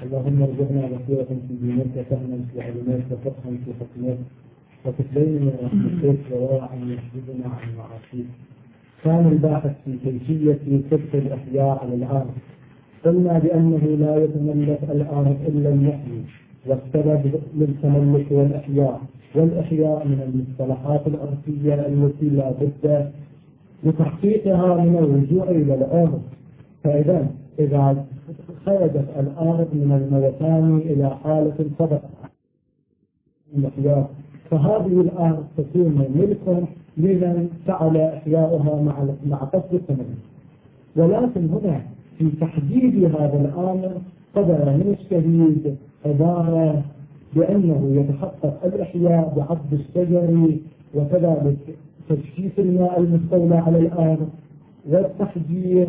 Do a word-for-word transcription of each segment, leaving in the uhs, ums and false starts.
اللهم ارزقنا بصيرة في دينك وفهما في علمك وفقها في حكمك وكفلين من رحمتك وورعا يحجبنا عن معاصيك. كان الباحث في كيفية سبق الإحياء على الأرض. قلنا بأنه لا يتملك الأرض إلا المحيي، والسبب للتملك والإحياء، والإحياء من المصطلحات الأرضية التي لا بد لتحقيقها من الرجوع إلى الأرض. فإذا إذا خرجت الأرض من الموتان إلى حالة سبق الإحياء فهذه الأرض تكون ملكا لمن فعل إحياؤها مع مع قصد التملك. ولكن هنا في تحديد هذا الأمر قدر من الشهيد عبارة بأنه يتحقق الإحياء بعض الشجر، وكذلك تجفيف الماء المستولى على الأرض، والتحجير،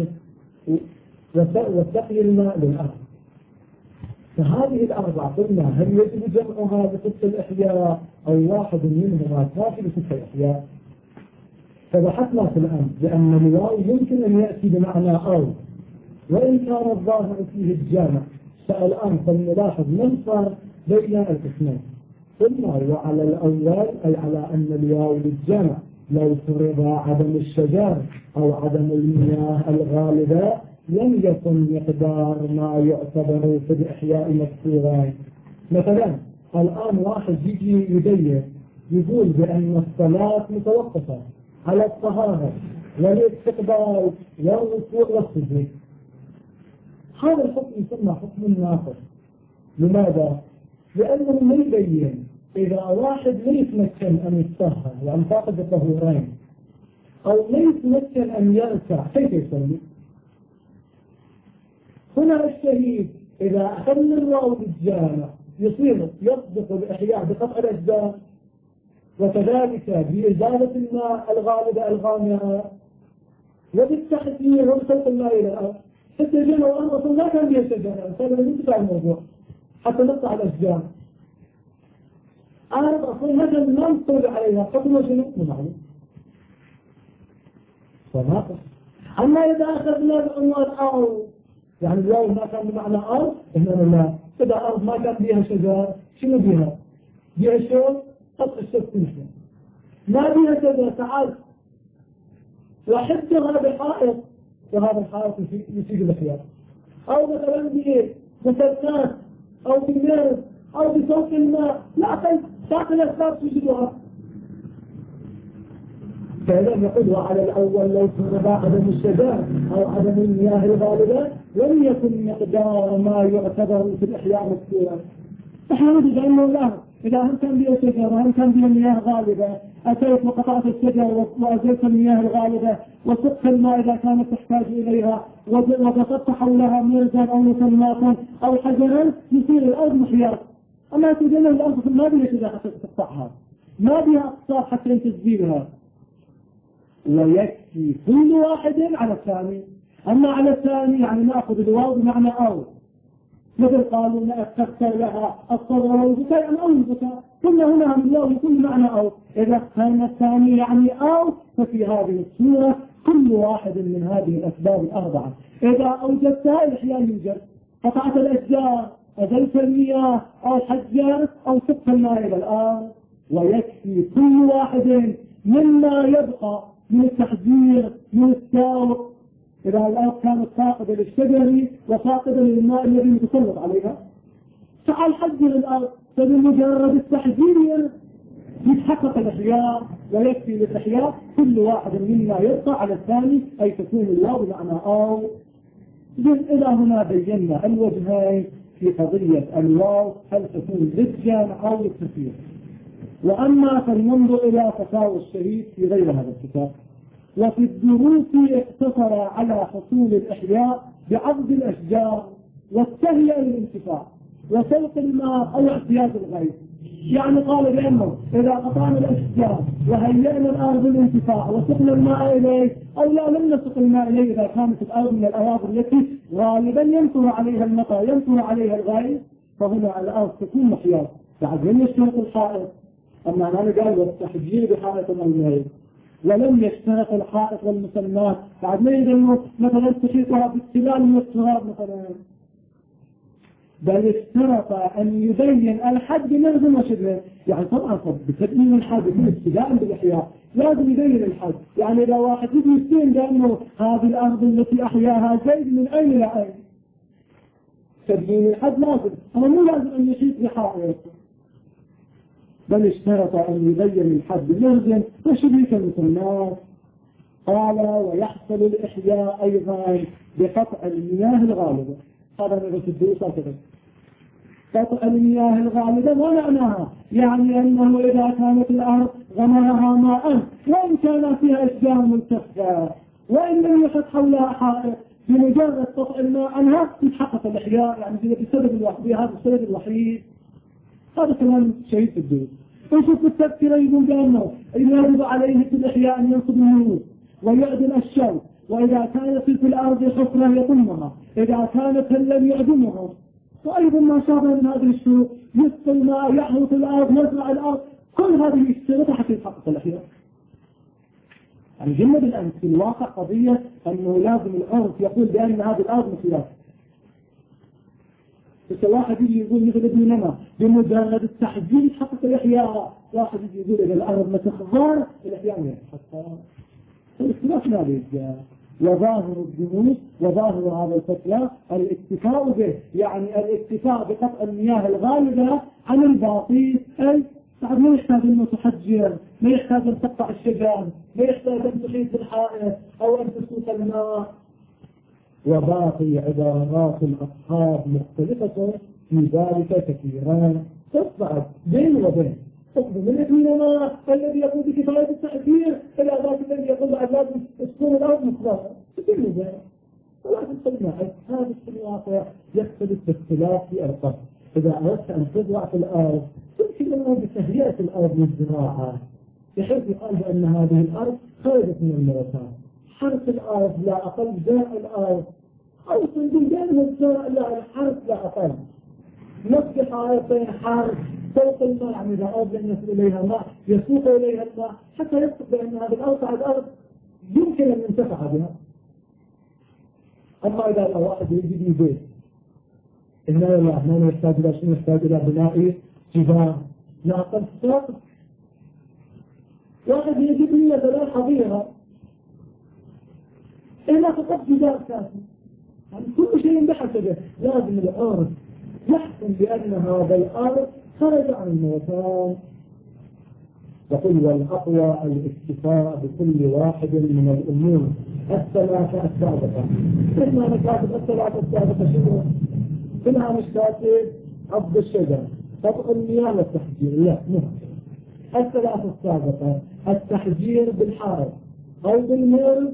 وسقي الماء للأرض. فهذه الأربع قلنا هل يجب جمعها بصفة الإحياء أو واحد منهما كافي بصفة الإحياء؟ فبحثنا في الأمر بأن الواو يمكن أن يأتي بمعنى أو، وإن كان الظاهر فيه الجامع. فالآن فلنلاحظ ننصر بين القسمين. قلنا وعلى الأول أي على أن الواو للجامع لو فرض عدم الشجر أو عدم المياه الغالبة لم يكن مقدار ما يعتبر في الإحياء مذكورا. مثلا الآن واحد يجي يبين يقول بأن الصلاة متوقفة على الطهارة والاستقبال والوقوع والسجود. هذا الحكم يسمى حكم ناقص. لماذا؟ لأنه ما يبين إذا واحد لا يتمكن أن يتطهر وأن فاقد الطهورين أو لا يتمكن أن يركع كيف يصلي؟ هنا الشهيد إذا أخذنا الواو بالجامع يصير يصدق الإحياء بقطع الأجزاء، وكذلك بإزالة الماء الغالبة الغامرة، وبالتحذير وبسلق الماء إلى الأرض. حتى يجينا وأن أصلا لا كان بها شجرة، فهذا من ينتفع الموضوع حتى نقطع الأشجار. أعرف أصلا هذا ما نطلع عليها قبل وجنوب معه فناقص. أما إذا أخذنا بعنوان أو يعني الواو ما كان بمعنى أرض، إحنا لا. إذا أرض ما كان بها شجر شنو بها؟ بها شوك قطع الشوك كله. ما بها شجر تعال وحتى هذا الحائط، وهذا الحائط يفيد الأحياء. أو مثلا بمسلسات أو بمير أو بصوت الماء، لا أقل باقي الأسباب تجدها. فإذا نقول وعلى الأول لو فرض عدم الشجر أو عدم المياه الغالبة لم يكن مقدار ما يعتبر في الإحياء مذكورا. احنا نجد أنه لا، إذا هم كان بها شجر وهم كان بها مياه غالبة أتيت وقطعت الشجر وأزلت المياه الغالبة وسقت الماء إذا كانت تحتاج إليها وبسطت حولها مرزا أو مسماطا أو حجرا يصير الأرض محياة. أما تجد الأرض ما بها شجر حتى تقطعها، ما بها أقطار حتى أن تزيلها، ويكفي كل واحد على الثاني. أما على الثاني يعني نأخذ الواو بمعنى أو، مثل قالوا لا أستغفر لها الصبر والبكاء أو البكاء، كنا هنا من الواو كل معنى أو. إذا كان الثاني يعني أو ففي هذه الصورة كل واحد من هذه الأسباب الأربعة إذا أوجدتها الإحياء يوجد. قطعت الأشجار، أزلت المياه أو حجرت أو سقت الماء إلى الأرض، ويكفي كل واحد مما يبقى من التحذير من الساوق. إذا الأرض كانت فاقدة للشجر وفاقدة للماء الذي يتسلط عليها تعال حذر الأرض، فبمجرد التحذير يتحقق الإحياء، ويكفي للإحياء كل واحد مما يبقى على الثاني، أي تكون الواو بمعنى أو. إلى هنا بينا الوجهين في قضية الواو، هل تكون للجمع أو للتكثير. وأما فلننظر إلى فتاوى الشهيد في غير هذا الكتاب. وفي الدروس اقتصر على حصول الإحياء بعض الأشجار والتهيئة للانتفاع وسلق الماء أو اعتياد الغيث. يعني قال بأنه إذا قطعنا الأشجار وهيئنا الأرض للانتفاع وسقنا الماء إليه، أو لا لم نسق الماء إليه إذا كانت الأرض من الأراضي التي غالبا ينطر عليها المطر ينطر عليها الغيث، فهنا الأرض تكون محياة. بعد لم يشترط الحائط، أما أنا قال والتحجير بحائط المياه، ولم يشترط الحائط والمسمات. بعد ما يقولوا مثلا تحيطها بالتلال من التراب مثلا. بل اشترط أن يبين الحد لازم وشبه. يعني طبعا بتبيين الحد يكون ابتداء بالإحياء لازم يبين الحد. يعني إذا واحد يجي يستين بأنه هذه الأرض التي أحياها زيد من أين إلى أين، تبيين الحد لازم، أما مو لازم أن يحيط بحائط. بل اشترط أن يبين الحد لازم وشبه كالمثلث. قال ويحصل الإحياء أيضا بقطع المياه الغالبة. هذا من الدروس كذا. قطع المياه الغالبة ما معناها؟ يعني أنه إذا كانت الأرض غمرها ماء وإن كان فيها أشجار ملتفة وإن لم يحط حولها حائط بمجرد قطع الماء عنها يتحقق الإحياء. يعني بسبب الوحيد، هذا السبب الوحيد. هذا كلام شهيد في الدروس. وشوف التذكرة يقول بأنه يجب عليه في الإحياء أن ينصب النور ويعدل الشوك، وإذا كانت في الأرض حفرة يضمها، إذا كانت لم يعدمها. وأيضا ما شابه من هذه الشروط يسقي الماء، يحرث الأرض، يزرع الأرض، كل هذه الشروط حتى يتحقق الإحياء. يعني جمد الآن في الواقع قضية أنه لازم الأرض يقول بأن هذه الأرض مخياف. بس واحد يجي يقول مثل ابن نما بمجرد التحذير يتحقق الإحياء، واحد يجي يقول إذا الأرض ما تخضر الإحياء ما يتحقق. الاختلاف لا يوجد. وظاهر الجنود وظاهر هذا الفتوى الاكتفاء به، يعني الاكتفاء بقطع المياه الغالبة عن الباطل. أي بعد ما يحتاج أن تحجر، ما يحتاج أن تقطع الشجر، ما يحتاج أن تحيط بالحائط أو أن تسوق الماء. وباقي عبارات الأصحاب مختلفة في ذلك كثيرا تصعد بين وبين. من الدينما الذي يقول بكفاية التأثير إلى ذاك الذي يقول بعد لازم تكون الأرض مصدرة تكون ذلك. ولكن قلنا هذا في الواقع يختلف باختلاف في الأرض. إذا أردت أن تزرع في الأرض يمكن أنه بتهيئة الأرض للزراعة بحيث يقال بأن هذه الأرض خرجت من المرتان، حرث الأرض لا أقل، زرع الأرض، أو تنقل بأن الزرع لا الحرث لا أقل، نصف حائطين حرث فوق الماء، يعني إذا أرض لم يصل إليها ماء يسوق إليها الماء حتى يثبت بأن هذه الأرض بعد أرض يمكن أن ينتفع بها. أما إذا واحد يجي بيت إنه الله ما يحتاج إلى شيء، يحتاج إلى بناء جدار ناقل ساق، واحد يجيب لي مثلا حظيرة إلا فقط جدار كافي، يعني كل شيء بحسبه. لازم الأرض يحكم بأن هذا الأرض خرج عن المكان. وقل والأقوى الاكتفاء بكل واحد من الأمور الثلاثة السابقة. إحنا نكاتب الثلاثة السابقة شنو؟ كلها مش كاتب عض الشجر، قطع المياه والتحجير، لا مو الثلاثة السابقة. التحجير بالحائط أو بالمر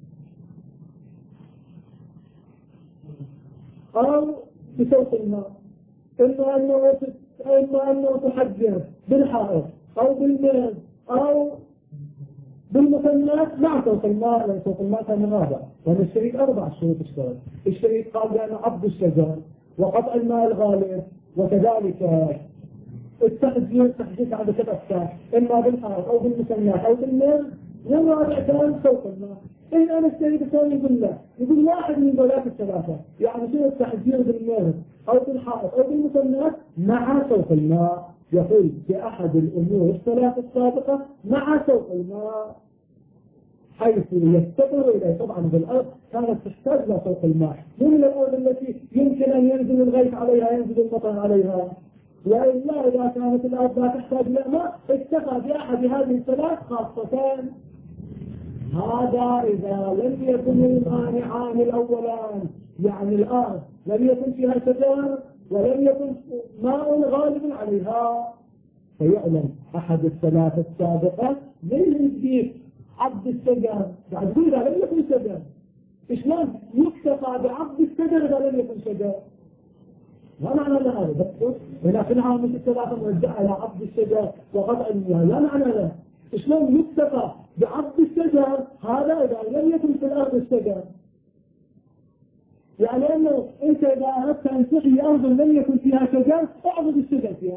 أو بسوق الماء. إما أنه إما أنه تحجر بالحائط أو بالمر أو بالمثلث مع سوق الماء، لأن سوق الماء كان رابع، لأن الشريط أربع شروط اشتغل. الشريط قال بأن عض الشجر وقطع الماء الغالب، وكذلك التحجير التحجير على ثلاثة، إما بالحائط أو بالمثلث أو بالمر، والرابع كان سوق الماء. إيه أنا الشريط الثاني يقول له يقول واحد من ذولات الثلاثة، يعني شنو التحجير بالمر أو بالحائط أو بالمثلث مع سوق الماء. يقول بأحد الأمور الثلاثة السابقة مع سوق الماء، حيث يستقر إليه. طبعا بالأرض كانت تحتاج إلى سوق الماء، مو من الأرض التي يمكن أن ينزل الغيث عليها، ينزل المطر عليها. وإلا إذا كانت الأرض لا تحتاج إلى ماء اكتفى بأحد هذه الثلاث خاصتان. هذا إذا لم يكن المانعان الأولان، يعني الأرض لم يكن فيها شجر ولم يكن ماء غالب عليها، فيعلم أحد الثلاثة السابقة من يجيب عبد الشجر. بعد كل إذا لم يكن شجر إشلون يكتفى بعبد الشجر إذا لم يكن شجر؟ لا معنى لها هذا بس ولكنها مش الثلاثة موزعة على عبد الشجر وقطع المياه، لا معنى لها. إشلون يكتفى بعبد الشجر هذا إذا لم يكن في الأرض الشجر؟ يعني أنه أنت إذا أردت أن تحيي أرضا لم يكن فيها شجر اعبد الشجر فيها.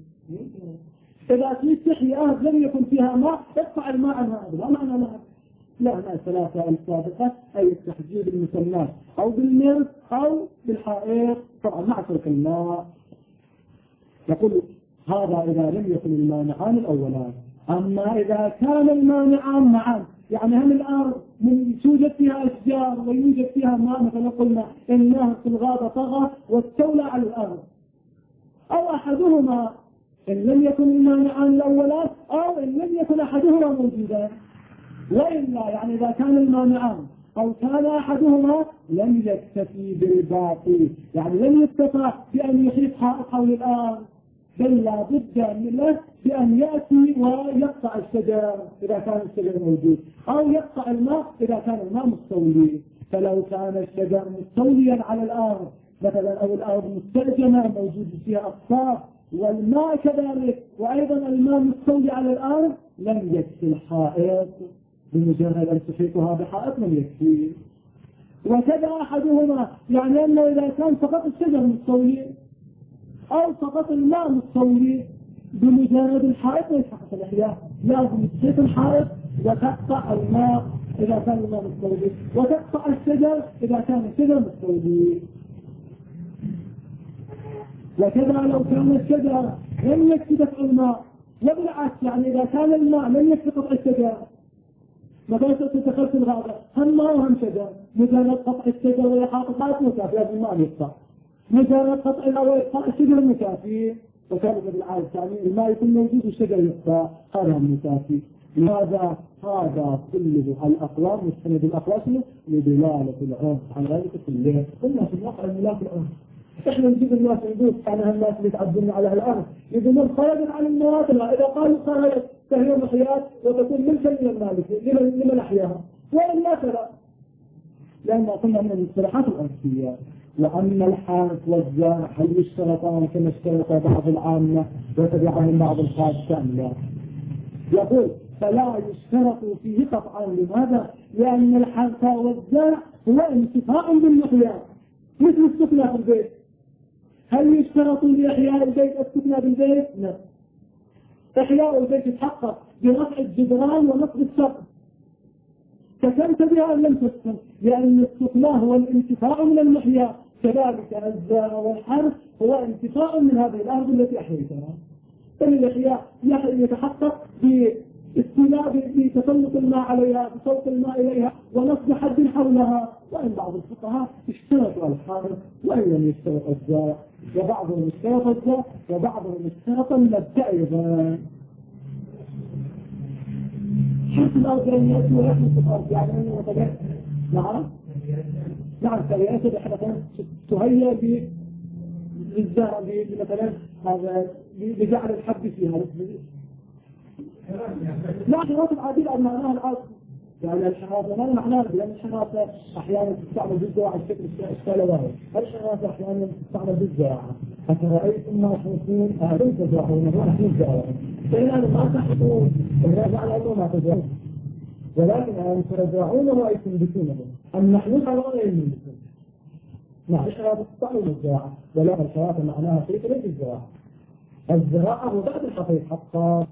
إذا تريد تحيي أرض لم يكن فيها ماء ادفع الماء عنها، لا معنى لها. لها الثلاثة السابقة، أي التحجير بالمسمات أو بالمرس أو بالحائط، طبعا مع ترك الماء. يقول هذا إذا لم يكن المانعان الأولان. أما إذا كان المانعان معا، يعني هم الأرض من توجد فيها أشجار ويوجد فيها ماء، مثلا قلنا إنها في الغابة طغى واستولى على الأرض، أو أحدهما إن لم يكن المانعان الأولان، أو إن لم يكن أحدهما موجودا. وإلا يعني إذا كان المانعان أو كان أحدهما لم يكتفي بالباقي، يعني لم يكتفى بأن يحيط حائط حول الأرض، بل لا بد له بأن يأتي ويقطع الشجر إذا كان الشجر موجود، أو يقطع الماء إذا كان الماء مستولي. فلو كان الشجر مستوليا على الأرض مثلا، أو الأرض مستأجمة موجود فيها أقطار، والماء كذلك، وأيضا الماء مستولي على الأرض، لم يكفي الحائط، بمجرد أن تحيطها بحائط لم يكفي. وكذا أحدهما، يعني أنه إذا كان فقط الشجر مستولي أو فقط الماء مستولي، بمجرد الحائط يتحقق الإحياء، لازم تحيط الحائط وتقطع الماء إذا كان الماء مستولي، وتقطع الشجر إذا كان الشجر مستولي. وكذا لو كان الشجر لم يكفي دفع الماء، وبالعكس يعني إذا كان الماء لم يكفي قطع الشجر، مثلا تدخلت الغابة هم ماء وهم شجر، مجرد قطع الشجر وإحاطة لا مكافئة بالماء يقطع، مجرد قطع الماء وإحاطة الشجر مكافئ. وكذلك بالعكس يعني الماء يكون موجود والشجر يقطع، هذا مكافئ. لهذا هذا كله الأقوال مستند الأقوال لدلالة العرف على ذلك كله. قلنا في الواقع الملاك الأرض، احنا نجيب الناس نقول انا الناس اللي تعبدون على الارض يقولون خرجت عن المواطن، اذا قالوا خرجت فهي محيات وتكون ملكا للمالك لمن احياها، والا فلا، لان قلنا من المصطلحات الارضيه. وان الحارث والزارع هل يشترطان كما اشترط بعض العامه وتبعهم بعض الخاصه؟ لا. يقول فلا يشترط فيه قطعا. لماذا؟ لان الحارث والزارع هو انتفاع بالمحيات مثل السكنى في البيت. هل يشترط لإحياء البيت السكنى بالبيت؟ لا. إحياء البيت يتحقق برفع الجدران ونصب السقف، سكنت بها أم لم تسكن، لأن السكنى هو الانتفاع من المحيا، كذلك الزارع والحرث هو انتفاع من هذه الأرض التي أحييتها. فالإحياء يتحقق باستيلاء بتسلط الماء عليها، بصوت الماء إليها، ونصب حد حولها. وإن بعض الفقهاء اشترطوا الحارث وإن لم يشترط الزارع، وبعضهم اشترط الزارع وبعضهم اشترط المبدأ أيضا. حرث الأرض لم يأتي ويحدث الأرض، يعني أنه مثلا نعم نعم فليأتي بحدثا تهيأ بالزارع مثلا هذا بجعل الحب فيها. لا حراسة العادية أن معناها العادي، يعني الحراسة ما معناها، لأن الحراسة أحيانا تستعمل بالزراعة على شكل السلوات، الحراسة أحيانا تستعمل بالزراعة. أفرأيتم ما تحرثون أهلم تزرعونه نحن الزراعة، فإن ما تحرثون إذا على أنه ما تزرعون، ولكن أن تزرعونه وأي تنبتونه، أن نحن زرعون أي ننبتون. نعم الحراسة تستعمل بالزراعة، ولكن الحراسة معناها شيء ليس الزراعة. الزراعة هو بعد الحقيقة حقا.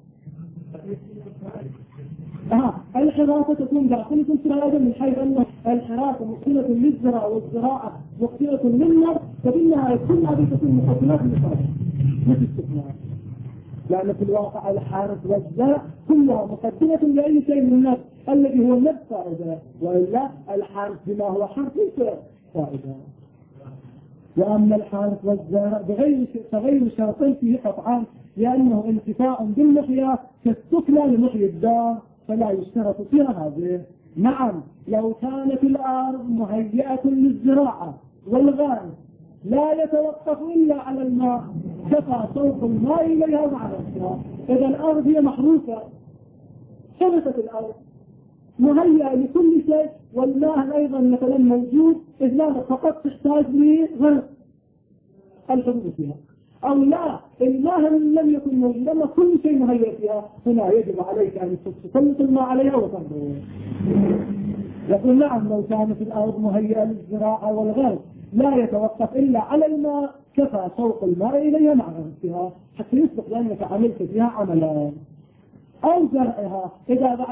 آه. الحراسة تكون داخلة في هذا من حيث أن الحراسة مقتلة للزراعة والزراعة مقتلة للنار، فبالنهاية كل هذه تكون مقدمات للصالح مثل استثناء، لأن في الواقع الحارس والزرع كلها مقدمة لأي شيء من النفس الذي هو النفس فائدة، وإلا الحارس بما هو حرف ليس فائدة. وأما الحارس والزرع بغير تغير شرطين فيه قطعان، لأنه انتفاع بالمحيا كالسكنى لمحيي الدار، فلا يشترط فيها هذه. نعم لو كانت الأرض مهيئة للزراعة والغاية لا يتوقف إلا على الماء، كفى صوت الماء إليها مع نفسها. إذا الأرض هي محروسة، حرثت الأرض مهيئة لكل شيء، والماء أيضا مثلا موجود، إذ لا فقط تحتاج لغرق الحدود فيها، أو لا الماء لم يكن موجود لما كل شيء مهيئ فيها، هنا يجب عليك أن تسلط الماء عليها وتنظر. يقول نعم لو كانت الأرض مهيئة للزراعة والغرق لا يتوقف إلا على الماء، كفى سوق الماء إليها مع نفسها حتى يصبح لأنك عملت فيها عملا. أو زرعها إذا بعد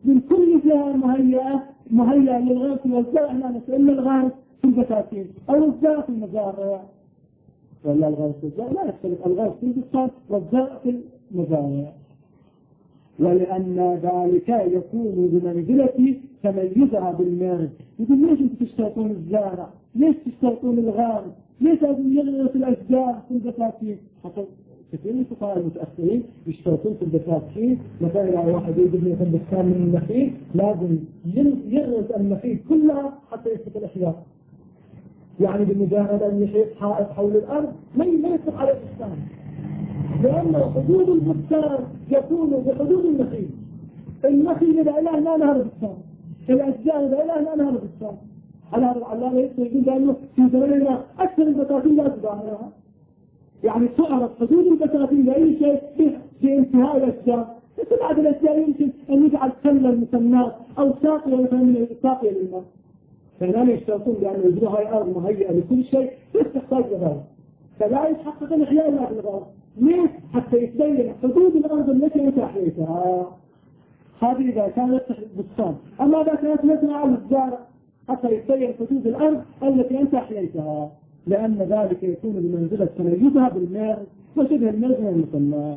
من كل جهة مهيئة مهيئة للغرس والزرع، لا نسأل الغرس في البساتين أو الزرع في المزارع. ولا الغرس والزرع لا يختلف، الغرس في البستان والزرع في المزارع. ولأن ذلك يكون بمنزلة تميزها بالمال. يقول ليش انتم تشترطون الزارع؟ ليش تشترطون الغارس؟ ليش لازم يغرس الأشجار في البساتين؟ حتى كثير من الفقهاء المتأخرين يشترطون في البساتين، مثلا إذا واحد يبني في البستان من النخيل لازم يغرس النخيل كلها حتى يثبت الإحياء. يعني بمجرد أن يحيط حائط حول الأرض ما يثبت على البستان، لأن حدود البستان يكون بحدود النخيل. النخيل إذا إله لا نهر البستان، الأشجار إذا إله لا نهر البستان. على هذا العلامة يقول لأنه في زماننا أكثر البساتين لا تدعمها، يعني تعرف حدود البساتين لأي شيء في انتهاء الأشجار. مثل عدد الأشجار يمكن أن يجعل سلة المسمات أو ساقية مثلا ساقية للماء. فهنا يشترطون بأن يجروا هاي أرض مهيئة لكل شيء تحتاج لذلك، فلا يتحقق الإحياء إلا بالغرس. ليه؟ حتى يتبين حدود الأرض التي أنت أحييتها. هذه إذا كانت بستان. أما إذا كانت مثل على الزارع حتى يتبين حدود الأرض التي أنت أحييتها، لأن ذلك يكون بمنزلة تميزها بالماء وشبه الماء المسمى.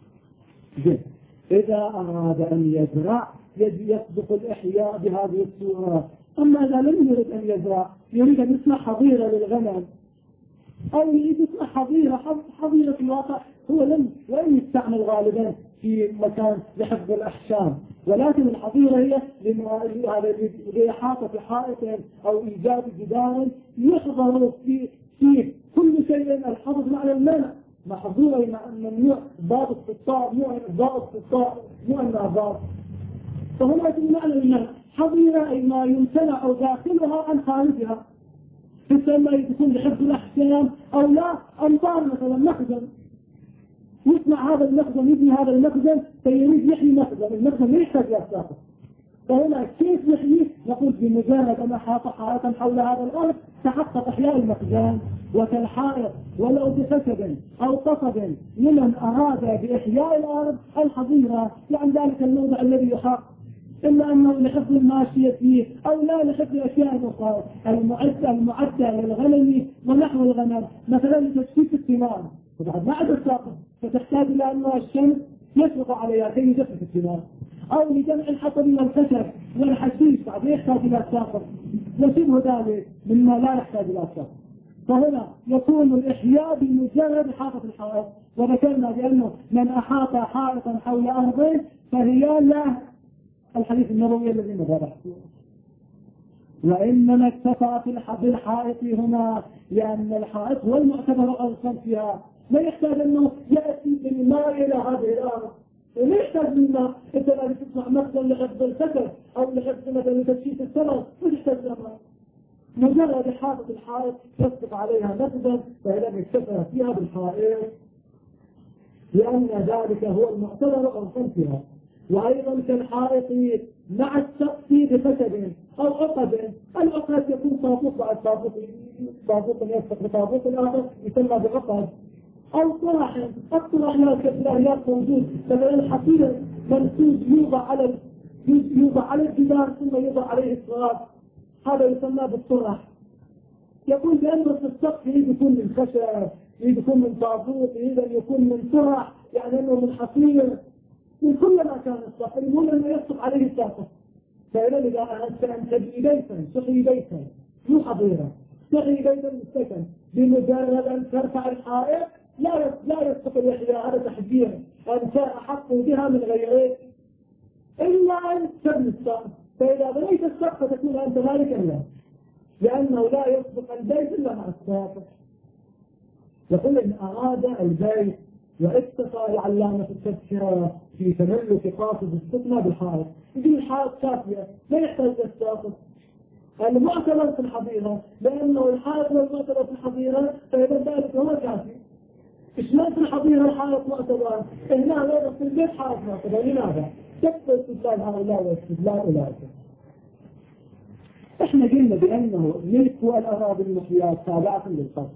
إذا أراد أن يزرع يسبق الإحياء بهذه الصورة. أما إذا لم يريد أن يزرع، يريد أن يصنع حظيرة للغنم أو يريد يصنع حظيرة حظيرة في الواقع هو لم وإن يستعمل غالبا في مكان لحفظ الأحشام، ولكن الحظيرة هي لإحاطة في حائط أو إيجاد جدار يحظر في فيه كل شيء. الحفظ معنى المنع، محظورة ممنوع، ضابط في الطاء ضابط في الطاء مؤنى ضابط. فهنا يكون معنى المنع حظيرة أي ما يمتنع أو داخلها عن خارجها، تسمى يكون لحفظ الأحكام أو لا. أمطار مثلا مخزن، يسمع هذا المخزن يبني هذا المخزن فيريد يحيي مخزن، المخزن لا يحتاج لأساقه. فهنا كيف يحيي؟ نقول بمجرد أن أحاط حائطا حول هذا الأرض تحقق إحياء المخزن. وكالحائط ولو بخشب أو قصب لمن أراد بإحياء الأرض الحظيرة، يعني ذلك الموضع الذي يحاط، إلا أنه لحفظ الماشية فيه أو لا لحفظ أشياء أخرى المعدة المعدة للغنم ونحو الغنم، مثلا لتجفيف الثمار وبعد ما عدا الساقط فتحتاج إلى أنه الشمس يشرق عليها كي يجفف الثمار، أو لجمع الحطب والخشب والحشيش بعد يحتاج إلى الساقط وشبه ذلك مما لا يحتاج إلى الساقط. فهنا يكون الإحياء بمجرد إحاطة الحائط. وذكرنا بأنه من أحاط حائطا حول أرضه فهي لا الحديث النبوي الذي نذره. وإنما اكتفى في الحائط هنا لأن الحائط هو المعتبر أرضا فيها، لا يحتاج أنه يأتي بالماء إلى هذه الأرض، لا يحتاج بالماء. إذا لا تصنع مخزن لحفظ الكسر أو لحفظ مثلا تجفيف الثمر ما يحتاج بالماء، مجرد إحاطة الحائط يسبق عليها مخزن فإذا اكتفى فيها بالحائط لأن ذلك هو المعتبر أرضا فيها. وأيضا كالحائط مع السقف بخشب أو عقد، العقد يكون طابوق بعد طابوق، طابوق يسبق بطابوق الآخر يسمى بعقد، أو طرح. الطرح لا موجود، مثلا الحصير منسوج يوضع على يوضع على الجدار ثم يوضع عليه التراب، هذا يسمى بالطرح. يكون بأنه في السقف يكون من خشب، يكون من طابوق، يكون من طرح، يعني أنه من حصير، من كل ما كان السقف المهم أنه يسقط عليه السقف. فإذا إذا أردت أن تبني بيتا تحيي بيتا مو حظيرة، تحيي بيتا مستكن بمجرد أن ترفع الحائط لا لا يسقط الإحياء، هذا تحذير أنت أحق بها من غيره إلا أن تبني السقف. فإذا بنيت السقف فتكون أنت ذلك الله، لأنه لا يسبق البيت إلا مع السقف. يقول إن أراد البيت واكتفى العلامة التذكرة في تملك قاصد السكنة بالحائط، يجي الحائط كافية لا يحتاج للساقط. المعتبر في الحظيرة لأنه الحائط والمعتبر في الحظيرة فإذا ذلك هو كافي. إشمال في الحظيرة الحائط معتبر، هنا وضع في البيت حائط معتبر، لماذا؟ كيف استدلال هؤلاء واستدلال أولئك؟ إحنا قلنا بأنه ملك الأراضي المحياة تابعة للقصد.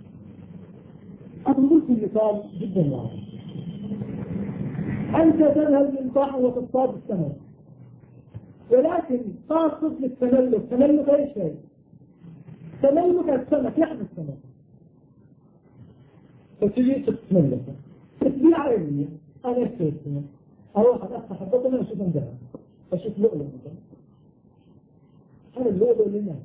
أضرب لكم مثال جدا واضح. أنت تذهب للبحر وتصطاد السمك، ولكن قاصد للتملك. تملك اي شيء؟ تملك السمك، يحمل السمك فتجي تتملكه تتبيع عيني. انا اشتري السمك، اروح افتح البطن اشوف عندها، اشوف لؤلؤ مثلا، هذا اللؤلؤ لنا.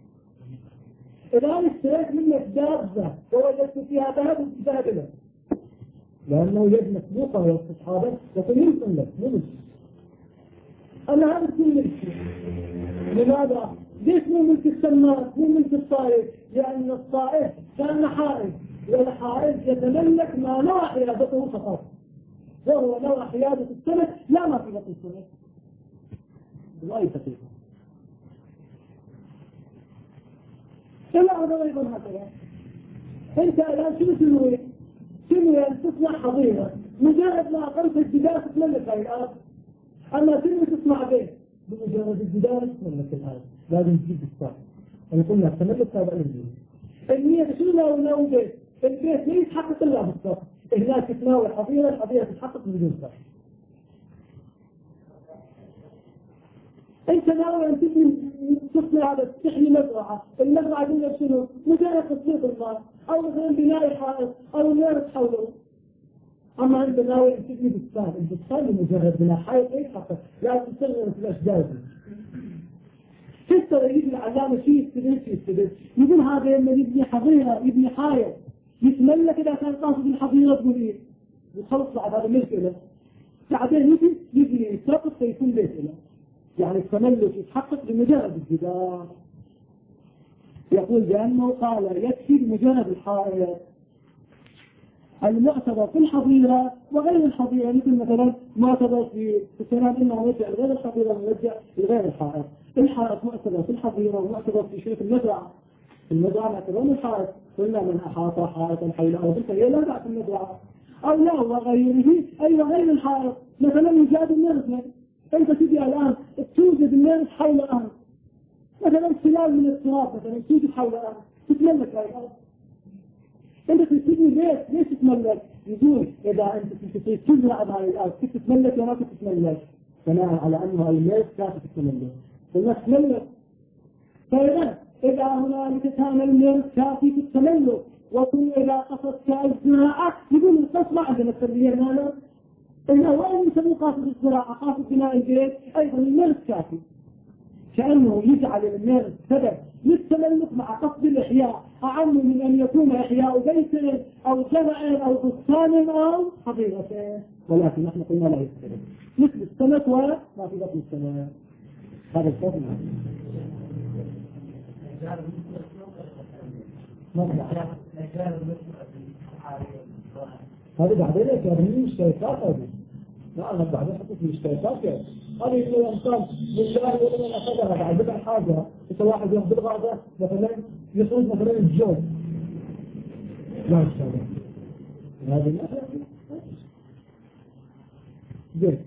الان اشتريت منك دابه ووجدت فيها ذهب ذهب له، لانه يد مسبوقه ويد اصحابه، لكن يمكن لك مو انا هذا كل ملكي. لماذا؟ ليش مو ملك السماك مو ملك الصائد؟ لان الصائد كان حائز، والحائز يتملك ما نوى حيادته فقط، وهو نوى حيادة السمك لا ما في بطن السمك. واي دقيقة كما هذا ايضا هكذا. انت الان شنو تنوي؟ تنوي ان تصنع حظيرة، مجرد ما اقلت الجدار تتملك هاي الارض. اما تنوي تصنع بيت، بمجرد الجدار تتملك الارض، لازم تجيب الصح. يعني قلنا تملك هذا الجدار. النية شنو لو لو بيت؟ البيت ما يتحقق الا بالصح. هناك تتناول حظيرة، الحظيرة تتحقق بدون صح. انت ناوي ان تبني تصنع هذا، تحمي مزرعه، المزرعه دي شنو؟ مجرد تصريف الماء او مثلا بناء حائط او نار حوله. اما انت ناوي ان تبني بستان، البستان مجرد بناء حائط اي حقق، لا تصغر في الاشجار. كيف ترى يجي العلامه شيء يستدل شيء يستدل، يقول هذا لما يبني حظيره يبني حائط يتملك اذا كان قاصد الحظيره تقول ايه؟ وخلص بعد هذا ملك له. بعدين يجي يبني سقف فيكون بيت له. يعني التملك يتحقق بمجرد الجدار. يقول بأنه قال يكفي بمجرد الحائط. المعتبر في الحظيرة وغير الحظيرة، مثل مثلا معتبر في السلام انه يرجع لغير الحظيرة ويرجع لغير الحائط. الحائط معتبر في الحظيرة ومعتبر في شريك المزرعة. المزرعة معتبرون الحائط، قلنا من أحاط حائطا حول أو بالفعل لا بعد المزرعة. أو لا وغيره أي غير الحائط، مثلا يجاد النرد. انت تجي الان توجد الناس حول الارض، مثلا خلال من التراب مثلا توجد حول الارض تتملك هاي الارض. انت تبني بيت ليش تتملك؟ يقول اذا انت تريد تزرع بهاي الارض كيف تتملك وما كيف تتملك؟ بناء على انه الناس كافي تتملك، الناس تتملك. فاذا اذا هنالك كان الناس كافي في التملك وكل اذا قصدت الزراعه يقول القصد ما عندنا التربيه ماله. إنه وين يسمي قاصد الزراعة قاصد بناء البيت أيضا المير كافي، كأنه يجعل المير سبب للتملك مع قصد الإحياء أعم من أن يكون إحياء بيت أو جمع أو بستان أو حظيرة. ولكن نحن قلنا لا يستمر مثل السمك وما في بطن السمك. هذا الكلام هذا بعدين يكرمين الشيطات هذه. لا أنا بعدين حطيت في الشيطات يعني هذه اللي الإنسان بالله ولمن أخذها بعد بدأ حاجة. إذا واحد يوم بالغابة مثلا يصيد مثلا الجوز لا الشيطان هذه الأخذ جيد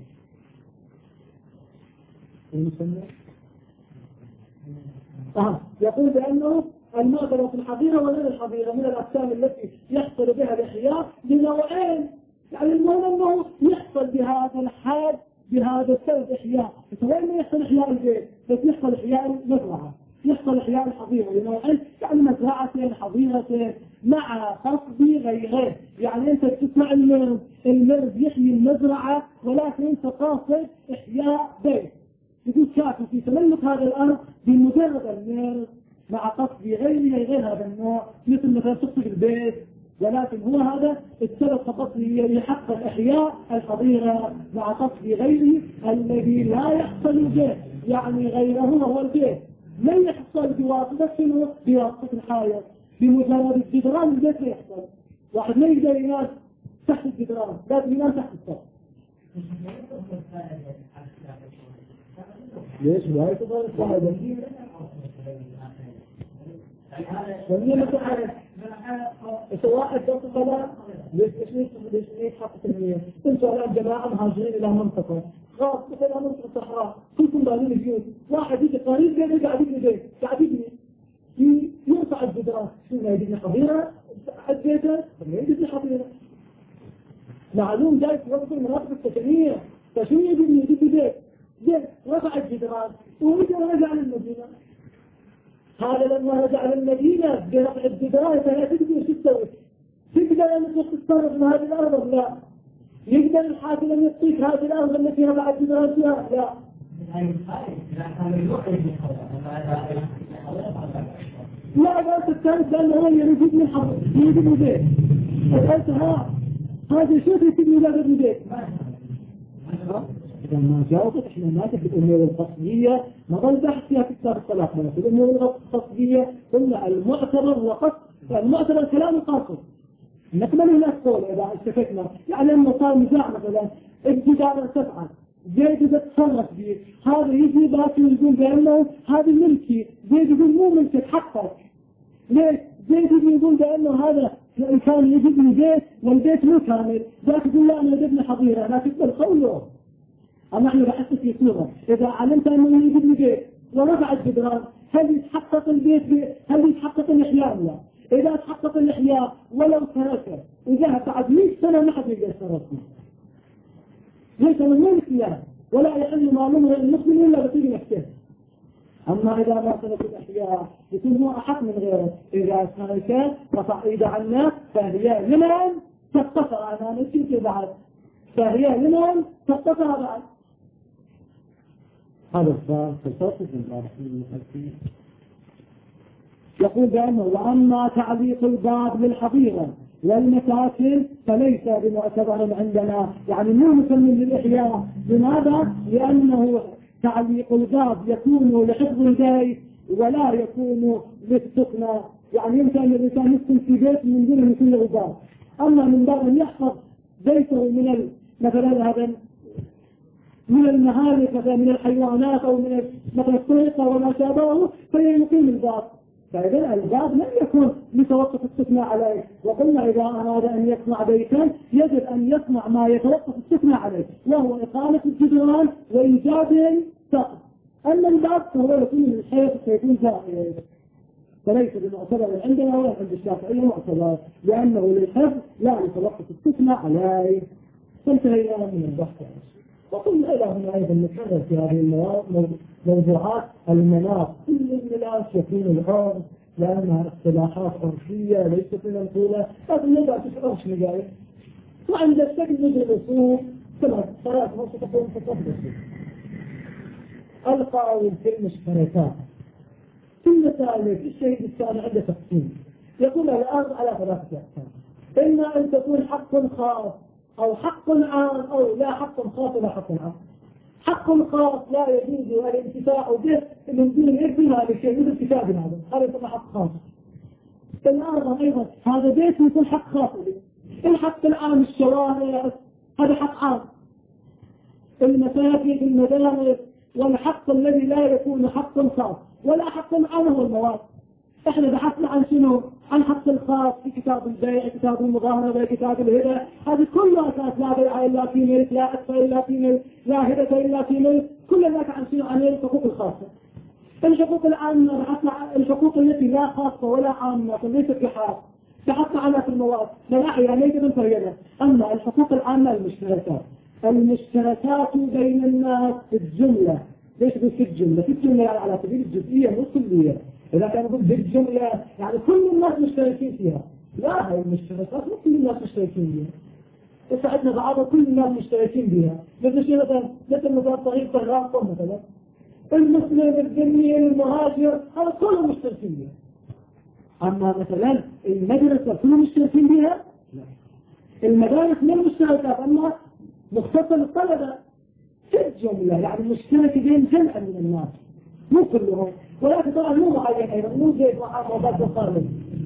المسمى آه. يقول بأنه المعتبر في الحظيرة وغير الحظيرة من الأقسام التي يحصل بها الإحياء بنوعين. يعني المهم أنه يحصل بهذا الحال بهذا السبب إحياء. وين ما يحصل إحياء البيت بس يحصل إحياء المزرعة، يحصل إحياء الحظيرة بنوعين، يعني مزرعة حظيرة مع قصد غيره. يعني أنت تسمع المرض المرض يحيي المزرعة ولكن أنت قاصد إحياء بيت. يقول كافي في تملك هذا الأرض بمجرد المرض مع قصد غيره غير هذا النوع، مثل مثلا تصف البيت. ولكن هو هذا السبب فقط ليحقق إحياء الحظيرة مع قصد غيره الذي لا يحصل به، يعني غيره هو البيت لا يحصل بواسطة شنو؟ بواسطة الحائط. بمجرد الجدران البيت لا يحصل. واحد ما يقدر ينام تحت الجدران، لازم ينام تحت السقف. ليش لا يتضر الصعدة؟ فمن متحرك سواء الدرس الصلاة ليش ليش ليش ليش حق التنمية؟ انتوا الآن جماعة مهاجرين إلى منطقة خاص مثلا منطقة الصحراء، كلكم بانين البيوت، واحد يجي قريب جاي قاعد يبني بيت، قاعد يبني يرفع الجدران، شو ما يبني حظيرة حد بيته، ما يبني حظيرة. معلوم جاي في وقت المناطق السكنية، فشو يبني يبني بيت؟ زين رفع الجدران ومتى رجع للمدينة. هذا لما رجع للمدينة برفع الجدران فلا تقدر شو تسوي؟ تقدر أن تتصرف من هذه الأرض؟ لا. يقدر الحاكم أن يعطيك هذه الأرض التي رفع الجدران فيها؟ لا. لا بأس الثالث لأنه هو يريد من حظ يريد من بيت. فقلت ها هذا شو تبني له ابن بيت؟ إذا ما جاوبت إحنا ما في الأمور القصدية ما ظل بحث فيها في كتاب الطلاق. في الأمور القصدية قلنا المعتبر وقصد المعتبر كلام القاصد. نكمل هناك قول إذا استفدنا يعني أنه صار نزاع مثلا ابتداء تفعل زيد إذا تصرف به هذا يجي باكي ويقول بأنه هذا ملكي. زيد يقول مو ملكك حقك. ليش؟ زيد يقول بأنه هذا كان يجبني بيت والبيت مو كامل. ذاك يقول لا أنا يجبني حظيرة لا تقبل قوله. أما نحن بحثت في صورة إذا علمت أنه يجبني بيت ورفع الجدران هل يتحقق البيت بي؟ هل يتحقق الإحياء؟ لا. إذا تحقق الإحياء ولو تركه إذا بعد مئة سنة ما حد يقدر يتصرف ليس من ملك الله ولا يحل معلومه المسلم إلا بطيب نفسه. أما إذا ما سنة الأحياء يكون هو أحق من غيره. إذا سنة رفع إيد عنا فهي لمن تقتصر عنها نسيت بعد فهي لمن تقتصر بعد. هذا الصار في صوت المخلفين يقول بأنه وأما تعليق الباب للحظيرة والمساكن فليس بمعتبر عندنا يعني مو مسمى للإحياء. لماذا؟ لأنه تعليق الباب يكون لحفظ البيت ولا يكون للسكنى. يعني يمكن أن الإنسان يسكن في بيت من دون أن يكون له باب. أما من باب أن يحفظ بيته من مثلا هذا من المهالك مثلا من الحيوانات أو من مثلا السرقة وما شابهه فيقيم الباب. فإذا الباب لم يكن لتوقف السكنى عليه. وقلنا إذا أراد أن يصنع بيتا يجب أن يصنع ما يتوقف السكنى عليه وهو إقامة الجدران وإيجاد السقف. أما الباب فهو يكون من الحيث سيكون زائد فليس بمعتبر عندنا ولا عند الشافعية معتبر لأنه للحفظ لا لتوقف السكنى عليه. فانتهينا من البحث. وقلنا إلى هنا أيضا نكرر في هذه الموضوعات المناط كل الملاش يكون العرض لأنها اصطلاحات عرفية ليست من الأولى لكن نبدأ في عرف نقاية وعند الشكل نجد الأصول كما ثلاث نصف تكون في التصل القاول في المشتركات. كل ذلك الشيء الثاني عنده تقسيم يقول الأرض على ثلاثة أقسام. إما أن تكون حق خاص أو حق عام أو لا حق خاص ولا حق عام. حق خاص لا يجوز الانتفاع به من دون إذن هذا الشيء مثل كتاب هذا هذا يسمى حق خاص. الأرض أيضا هذا بيت يكون حق خاص به. الحق العام الشوارع هذا حق عام. المساجد المدارس والحق الذي لا يكون حق خاص ولا حق عام هو المواد. احنا بحثنا عن شنو؟ عن حق الخاص في كتاب البيع كتاب المظاهرة كتاب الهدى. هذه كلها أساس لا بيع إلا في ملك لا أكثر إلا في ملك لا هدى إلا في ملك. كل ذلك عن شنو؟ عن الحقوق الخاصة. الحقوق العامة بحثنا عن الحقوق التي لا خاصة ولا عامة ليست بحاجة بحثنا عنها في المواد نلاقي ليس من فريدة. أما الحقوق العامة المشتركات المشتركات بين الناس في الجملة. ليش في الجملة؟ في الجملة يعني على سبيل الجزئية مو الكلية. إذا كان يقول بالجملة يعني كل الناس مشتركين فيها. لا هي المشتركات مو كل الناس مشتركين فيها. ساعدنا بعض كل الناس مشتركين بها. مثل شيء مثلا مثل مثلا طريق الراقم مثلا المسلم الجميل المهاجر هذا كلهم مشتركين بها. أما مثلا المدرسة كلهم مشتركين بها؟ لا. المدارس من المشتركات أما مختصر الطلبة في الجملة يعني مشترك بين جمع من الناس مو كلهم. ولكن طبعا مو معين أيضا مو زي محافظات القارب.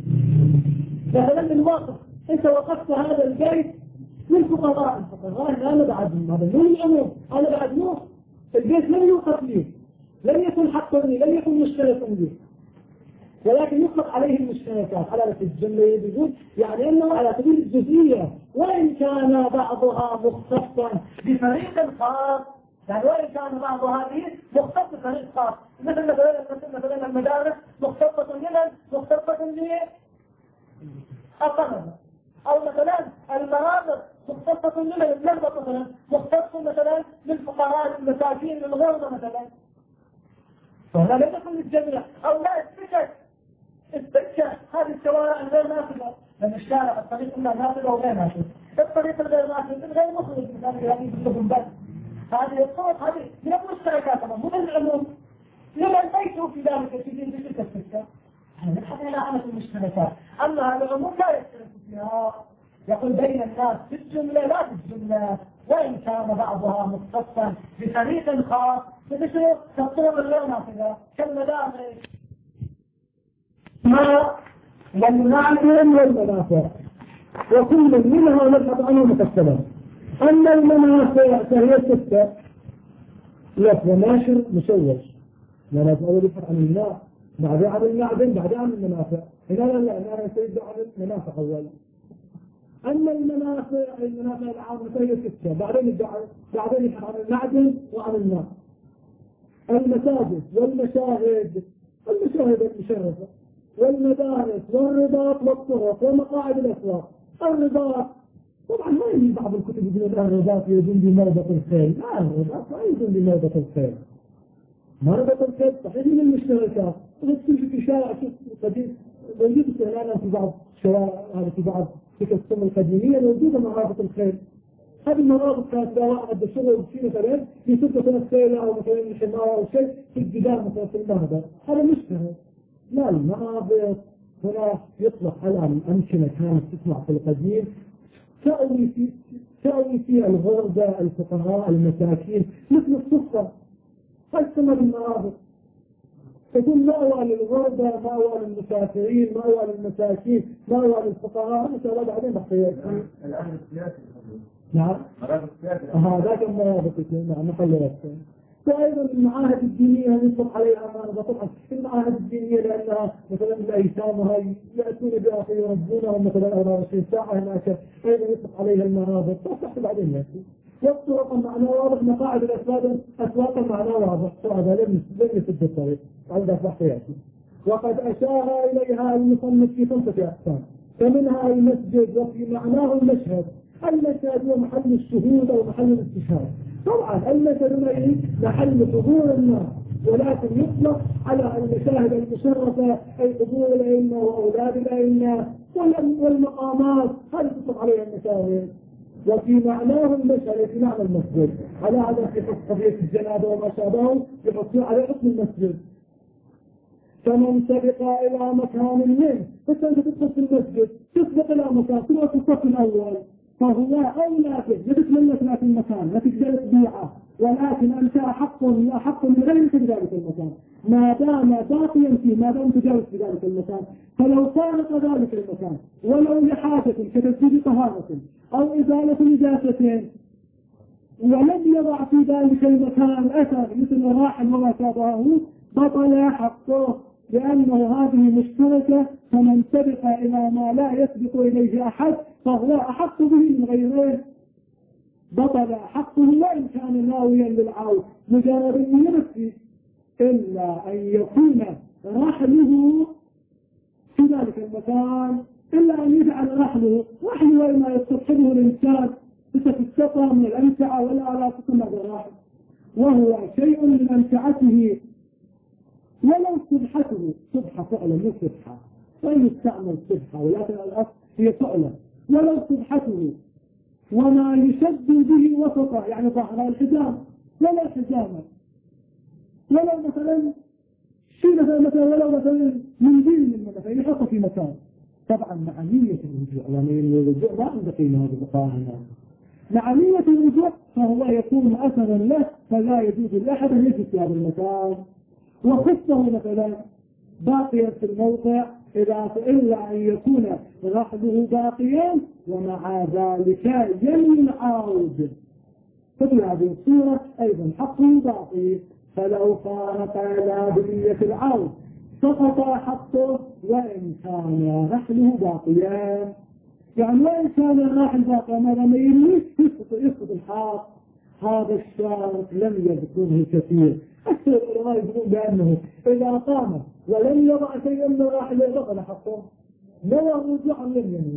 فهذا الواقع أنت وقفت هذا البيت للفقراء. الفقراء لا نبعدهم هذا مو العموم هذا بعد مو البيت لم يوقف لي لم يكن حقا لي لم يكن مشتركا لي ولكن يطلق عليه المشتركات على الجملة يقول يعني أنه على سبيل الجزئية وإن كان بعضها مختصا بفريق خاص. يعني وإن كان بعض هذه مختص بفريق خاص مثل مثلا مثلا المدارس مختصة لمن؟ مختصة للطلبة. أو مثلا المناطق مختصة لمن المرضى مثلا، مختصة مثلا للفقراء المساكين للغربة مثلا، فهذا لم يكن للجميع. أو لا السكك السكة هذه الشوارع الغير نافذة، لأن الشارع الطريق إلا نافذة وغير نافذة، الطريق الغير نافذة غير مخرج مثلا يعني يجيبهم بس. هذه الصوت هذه من المشتركات مو من العموم، لمن ليسوا في ذلك الشيء في تلك السكة. احنا نبحث إلى عامة المشتركات، أما العموم لا يشترك فيها. يقول بين الناس في الجملة لا في الجملة، وإن كان بعضها مختصا بطريق خاص مثل كالطرق الغير نافذة كالمدارس ما والمعلم والمنافع، وكل منها نبحث عنه مفصلا. أما المنافع فهي ستة: لفظ ناشر مشوش، منافع أول يبحث عن الماء، بعدين عن المعدن، بعدين عن المنافع. هنا لا لا أنا سيبدأ عن المنافع أولا. أما المنافع المنافع العامة فهي ستة، بعدين يبدأ بعدين يبحث عن المعدن وعن الماء. المساجد والمشاهد، المشاهد المشرفة والمدارس والرباط والطرق ومقاعد الأسواق. الرباط طبعا ما يجي بعض الكتب يقول الرباط يجون بمربط الخيل، لا الرباط ما يجون بمربط الخيل. مربط الخيل صحيح من المشتركات، بس تمشي في شارع قديم موجود استهلالا في بعض الشوارع، هذا في بعض تلك السنة القديمية موجودة مرابط الخيل. هذه المرابط كانت فيها واحد بشغل في مثلا في سلطة الخيل أو مثلا الحمار أو شيء في الجدار مثلا في المهبل، هذا مشترك. لا المرابط هنا يطلق على الأمكنة كانت تسمع في القديم تأوي في تأوي فيها الغربة الفقراء المساكين مثل الصفة، هذه تسمى بالمرابط، تكون مأوى للغربة، مأوى للمسافرين، مأوى للمساكين، مأوى للفقراء. مثلا بعدين بحكي الأمر السياسي. نعم. مرابط السياسي. هذاك المرابط نعم نحلل. وأيضا المعاهد الدينية يطلق عليها مرابط. طبعا المعاهد الدينية لأنها مثلا الأيتام هاي يأتون بها فيربونهم مثلا أربعة وعشرين ساعة هناك، أيضا يطلق عليها المرابط. تحت بعدين يأتي. والطرق معناه واضح، مقاعد الأسواق أسواق معناه واضح، هذا لم لم يسد الطريق عند بحث يأتي. وقد أشار إليها المصنف في خمسة أقسام، فمنها المسجد وفي معناه المشهد. المشهد هو محل الشهود أو محل الاستشهاد. طبعا المشهد محل حضور الناس، ولكن يطلق على المشاهد المشرفة أي حضور الأئمة وأولاد الأئمة والمقامات، هذه تطلق عليها المشاهد. وفي معناه المشهد في معنى المسجد، على هذا في قضية الجنابة وما شابهه يحطون على اسم المسجد. فمن سبق إلى مكان منه، بس أنت تدخل في المسجد تسبق إلى مكان تبقى في الصف الأول، فهو أولى به يتملك لك المكان لا تقدر تبيعه، ولكن أنت أحق أحق من غيرك في ذلك المكان ما دام باقيا فيه، ما دام تجاوز في ذلك المكان. فلو فارق ذلك المكان ولو لحاجة كتسجيل طهارة أو إزالة نجاسة ولم يضع في ذلك المكان أثر مثل الراحل وما شابهه بطل حقه، لأنه هذه مشتركة. فمن سبق إلى ما لا يسبق إليه أحد فهو أحق به من غيره، بطل حقه وإن كان ناويا للعود مجرد ينفي، إلا أن يكون رحله في ذلك المكان، إلا أن يجعل رحله رحل وإما يستصحبه الإنسان بتفتقى من الأمتعة والآلات تسمى بالرحل، وهو شيء من أمتعته ولو سبحته. سبحة فعلا مو سبحة، وإن يستعمل سبحة ولكن الأصل هي فعلا. ولو سبحته وما يشد به وسطه يعني ظهر الحجام ولا الحجامة، ولو مثلا شيء مثلا مثلا ولو مثلا منديل من مثلا يحطه في مكان. طبعا مع نية الرجوع، يعني الرجوع ما عنده قيمة هذه القاعدة. مع نية الرجوع فهو يكون أثرا له، فلا يجوز لأحد أن يجلس في هذا المكان. وخصه مثلا باقيا في الموقع إذا إلا أن يكون رحله باقيا ومع ذلك ينوي العود، ففي هذه الصورة أيضا حقه باقي. فلو فارق على بنية العود سقط حقه وإن كان رحله باقيا، يعني وإن كان الراحل باقيا ماذا ما ينوي يسقط يسقط الحق. هذا الشرط لم يذكره كثير. أكثر العلماء يقولون بأنه إذا قام ولم يضع شيئا من الراحل بطل حقه، نوى رجوعا لم ينوي.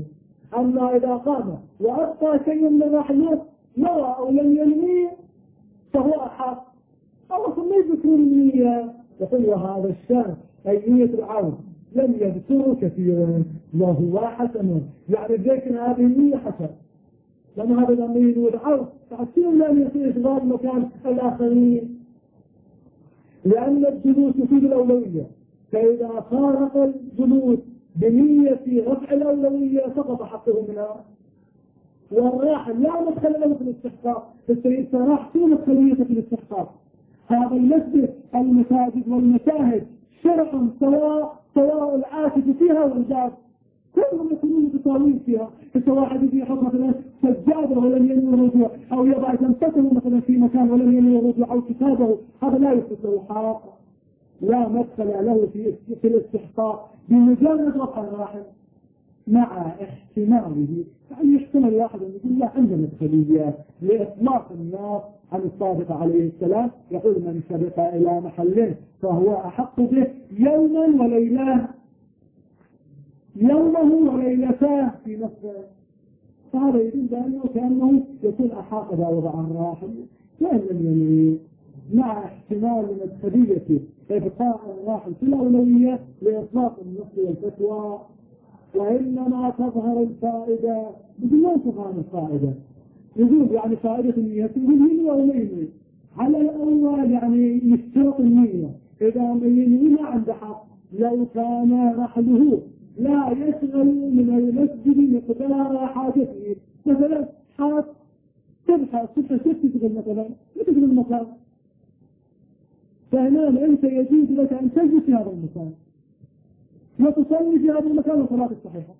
أما إذا قام وأبقى شيء من رحله نوى أو لم ينوي فهو أحق. أو ما يذكر النية يقول وهذا الشان أي نية العون لم يذكره كثيرا وهو حسن، يعني لكن هذه النية حسن، لأن هذا الأمر والعون فأكثر لم يصير إشغال مكان الآخرين، لأن الجلوس يفيد الأولوية، فإذا فارق الجلوس بنية رفع الأولوية سقط حقه منها. والراحل لا مدخل له في الاستحقاق، فالسيد صلاح شو مدخلية في الاستحقاق؟ هذا المسجد المساجد والمشاهد شرع سواء سواء العاكف فيها والجاد كلهم يكونون متساويين فيها. فواحد يجي يحط مثلا سجاده ولم ينوي الرجوع، او يضع شمسته مثلا في مكان ولم ينوي الرجوع، او كتابه، هذا لا يثبت له حق، لا مدخل له في في الاستحقاق بمجرد رفع الراحل مع احتماله. يعني يحتمل الواحد ان يقول لا عنده مدخليه لاطلاق الناس عن الصادق عليه السلام، يقول من سبق الى محله فهو احق به يوما وليله، يومه وليلتاه في نفسه. فهذا يدل بانه كانه يكون احق اذا وضع الراحل وان لم ينوي، مع احتمال مدخليه ابقاء الراحل في الاولويه لاطلاق النص والفتوى. وإنما تظهر الفائدة بدون تظهر الفائدة، يقول يعني فائدة النية يقول أولين على الأول، يعني يشترط النية إذا ميني ما عنده حق. لو كان رحله لا يشغل من المسجد مقدار حاجته، مثلا حاط تبحث تبحث تشتغل مثلا تشغل المكان، فهنا أنت يجوز لك أن تجلس في هذا المكان وتصلي في هذا المكان الصلاة الصحيحة.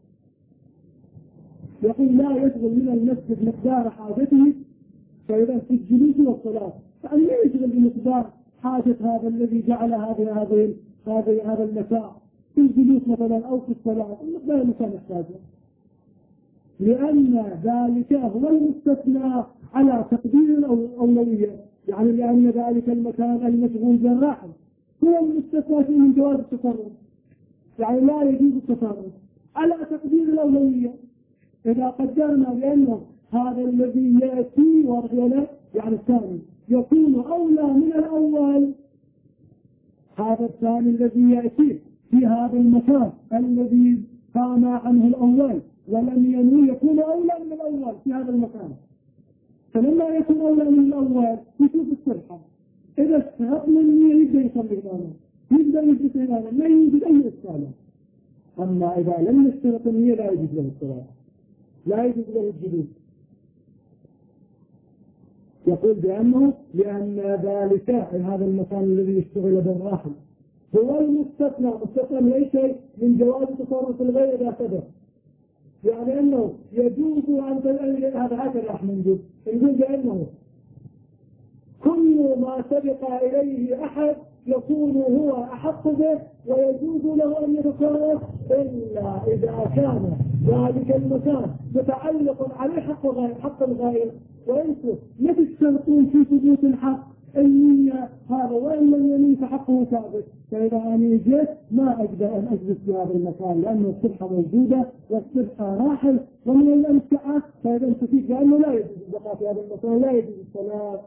يقول لا يشغل من المسجد مقدار حاجته، فإذا في الجلوس والصلاة يعني لا يشغل بمقدار حاجة هذا الذي جعل هذه هذه هذه هذا المكان في الجلوس مثلا أو في الصلاة، المقدار المكان يحتاجه، لأن ذلك هو المستثنى على تقدير الأولوية، يعني لأن ذلك المكان المشغول بالراحل هو المستثنى فيه من جواز التصرف، يعني لا يجوز التصرف على تقدير الأولوية. إذا قدرنا بأنه هذا الذي يأتي ورحله يعني الثاني يكون أولى من الأول، هذا الثاني الذي يأتي في هذا المكان الذي قام عنه الأول ولم ينوي يكون أولى من الأول في هذا المكان، فلما يكون أولى من الأول يشوف الصرحة، إذا استهق مني يبدأ يصلي الآن يبدأ يجلس الآن ما يوجد أي إشكال. أما إذا لم يشترط النية لا يجوز له الصلاة، لا يجوز له الجلوس. يقول بأنه لأن ذلك هذا المكان الذي يشتغل بالراحل هو المستثنى، مستثنى من أي شيء من جواز تصرف الغير إذا سبق، يعني أنه يجوز أن هذا هكذا راح نقول نقول بأنه كل ما سبق إليه أحد يكون هو أحق به ويجوز له أن يتصرف، إلا إذا كان ذلك المكان متعلق عليه حق غير حق الغير، وأنتم ما تشترطون في ثبوت الحق النية هذا، وإن لم ينوي فحقه ثابت. فإذا أنا جئت ما أقدر أن أجلس في هذا المكان لأنه الصبحة موجودة والصبحة راحل ومن الأمتعة، فإذا أنت فيك لأنه لا يجوز البقاء في هذا المكان، لا يجوز الصلاة.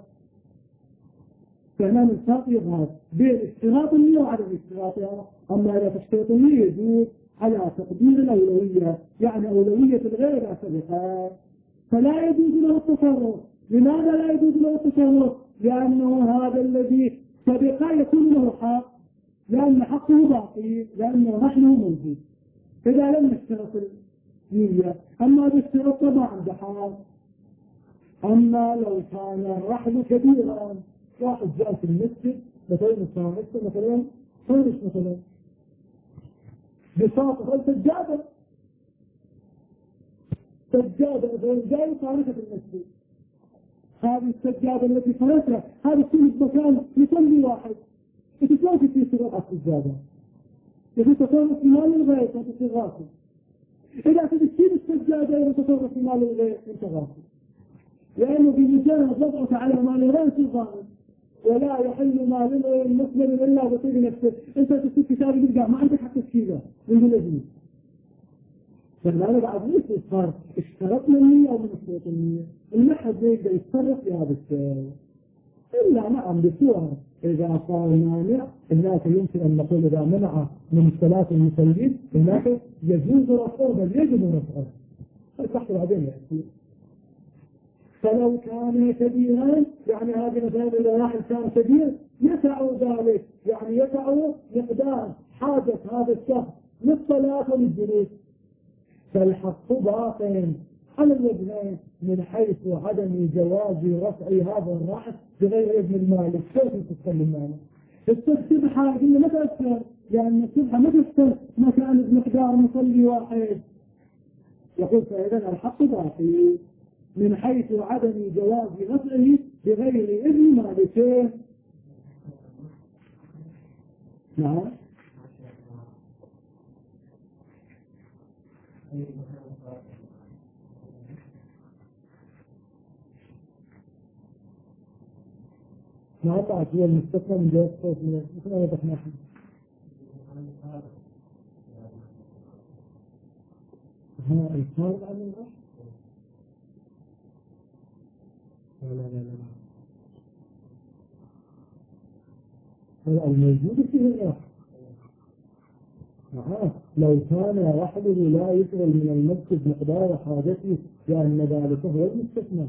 فهنا الفرق يظهر بين اشتراط النية وعدم اشتراطها. أما إذا تشترط النية يجوز على تقدير الأولوية، يعني أولوية الغير لا سبقها، فلا يجوز له التصرف. لماذا لا يجوز له التصرف؟ لأنه هذا الذي سبق يكون له حق، لأن حقه باقي، لأنه رحله موجود إذا لم يشترط النية. أما إذا اشترط ما عنده حق. أما لو كان الرحل كبيرا، واحد جاء في المسجد مثلا مسجد مثلا فارس مثلا بساطة أو سجادة سجادة مثلا جاء فارسة في المسجد، هذه السجادة التي فرسها هذه كل مكان يصلي واحد، انت شلون في سرعة السجادة؟ إذا تصرف في مال الغير فتصير غاسل، إذا تشيل السجادة إذا تصرف في مال الغير أنت غاسل، لأنه بمجرد وضعك على مال الغير تصير غاسل، ولا يحل مال المسلم إلا بطيب نفسه. أنت تكتب كتاب يرجع ما عندك حق تشيله من الأجنبي، فالمعنى بعد ليش الفرق؟ اشترطنا النية أو من اشترط النية؟ المحد يقدر يتصرف في هذا الشيء إلا نعم بصورة إذا صار مانع هناك يمكن أن نقول إذا منع من صلاة المصلين هناك يجوز رفعه بل يجب رفعه. البحث بعدين يأتي. فلو كان كبيرا يعني هذه مثلا إذا واحد كان كبير يسع ذلك يعني يسع مقدار حاجة هذا الشخص للصلاة وللجلوس فالحق باطن على الوجهين من حيث عدم جواز رفع هذا الرأس بغير إذن المالك. كيف تتكلم معنا؟ السبحة قلنا ما تأثر يعني السبحة ما تأثر ما كان بمقدار مصلي واحد. يقول فإذا الحق باطل من حيث عدم جواز رفعه بغير إذن مالك. نعم. ما قطعت هي المستثنى من جواز صوت مثل ما وضحنا احنا. ها الفارض عن الرش؟ لا لا لا لا هذا الموجود فيه الرش. نعم لو كان وحده لا يشغل من المسجد مقدار حاجته لأن ذلك هو المستثنى.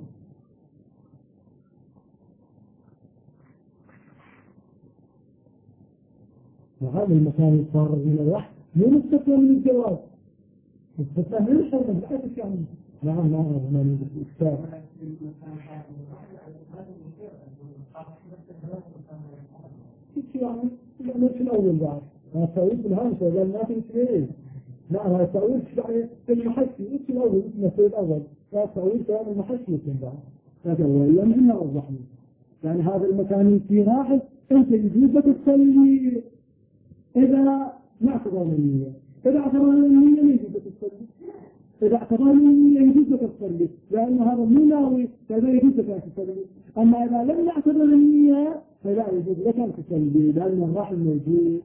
وهذا المكان الفارغ من الوحي مو مستثنى من الجواز مستثنى من الحرمة بالعكس يعني. نعم نعم هنا من الإكتاب يعني يعني في الأول بعد أنا سويت بالهامسة قال ما تنسيه. نعم أنا سويت يعني في المحشي في الأول اسمه في الأول لا سويت يعني المحشي يمكن بعد لكن ولا مهنا وضحني يعني هذا المكان في راحل أنت يجيبك تصلي إذا ما اعتبرنا النية. إذا اعتبرنا النية ما يجوز لك تصلي. إذا اعتبرنا النية يجوز لك تصلي لأن هذا مو ناوي فلا يجوز لك تصلي. أما إذا لم نعتبر النية فلا يجوز لك أن تصلي لأن الرحم موجود.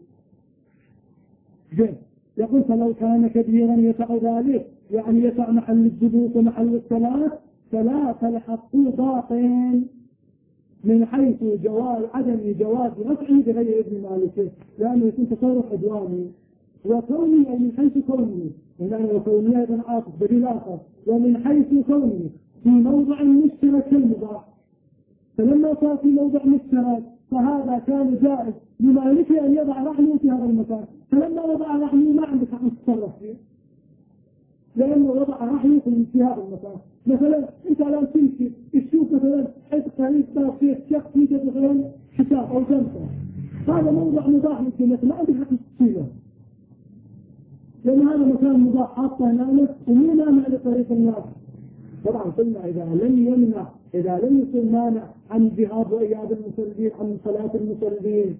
يقول فلو كان كبيرا يسع ذلك يعني يسع محل الجلوس ومحل الصلاة فلا فالحق باطل من حيث جواز عدم جواز رفعه بغير إذن مالك لأنه يكون تصرف عدواني وكوني أي من حيث كوني لأنه وكوني أيضا عاطف بديل آخر ومن حيث كوني في موضع مشترك كالمضاح فلما صار في موضع مشترك فهذا كان جائز لمالك أن يضع رحمه في هذا المكان فلما وضع رحمه ما عندك حق تتصرف فيه لأنه وضع رحمه في هذا المكان. مثلا أنت الآن تمشي تشوف مثلا حيث خليج صار فيه شخص يوجد مثلا حساب أو جمسة هذا موضع مضاح للجنة ما عندك حق تشيله لأن هذا مكان مضاح حاطه هنا ومو مانع لطريق الناس. طبعا قلنا إذا لم يمنع إذا لم يكن مانع عن ذهاب وإياب المصلين عن صلاة المصلين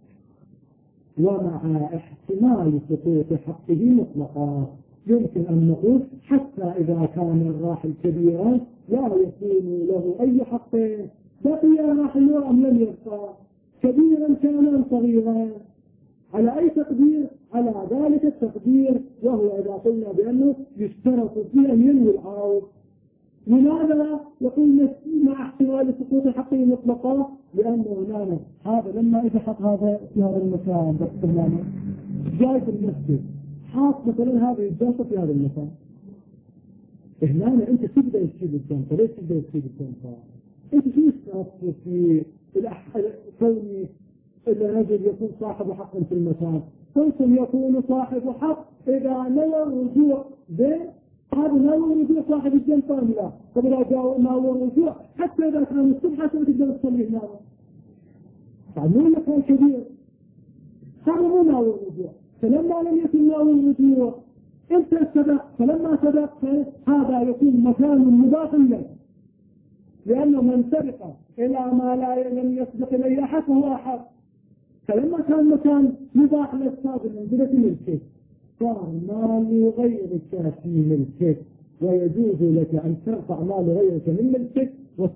ومع احتمال سقوط حقه مطلقا يمكن أن نقول حتى إذا كان الراحل كبيرا لا يكون له أي حق بقي راحل أم لم يبقى كبيرا كان أم صغيرا على أي تقدير على ذلك التقدير وهو إذا قلنا بأنه يشترط فيه أن ينوي العوض. لماذا يقول مع احتمال سقوط حقه مطلقا لأنه هنا هذا لما يتحط هذا في هذا المكان بس جاي في المسجد حاط مثلا هذا يتجاسط في هذا المكان هنا انت تبدأ تشيل الجنطة ليش تبدأ تشيل الجنطة انت شو يستغفر في كوني الرجل يكون صاحب حق في المكان قلتم يكون صاحب حق إذا نوى الرجوع بين هذا نوى الرجوع صاحب الجنطة لا طب إذا جاء نوى الرجوع حتى إذا كان الصبح تقدر تصلي هنا فعلموا مكان كبير هذا مو نوى الرجوع فلما لم يكن نوى الرجوع انت سبق فلما سبق هذا يكون مكان مضاف لك لأنه من سبق إلى ما لا لم يسبق إليه أحد فهو أحد فلما كان مكان مباح للسابق من بدأ ملكه صار مال غيرك في ملكك ويجوز لك أن ترفع مال غيرك من ملكك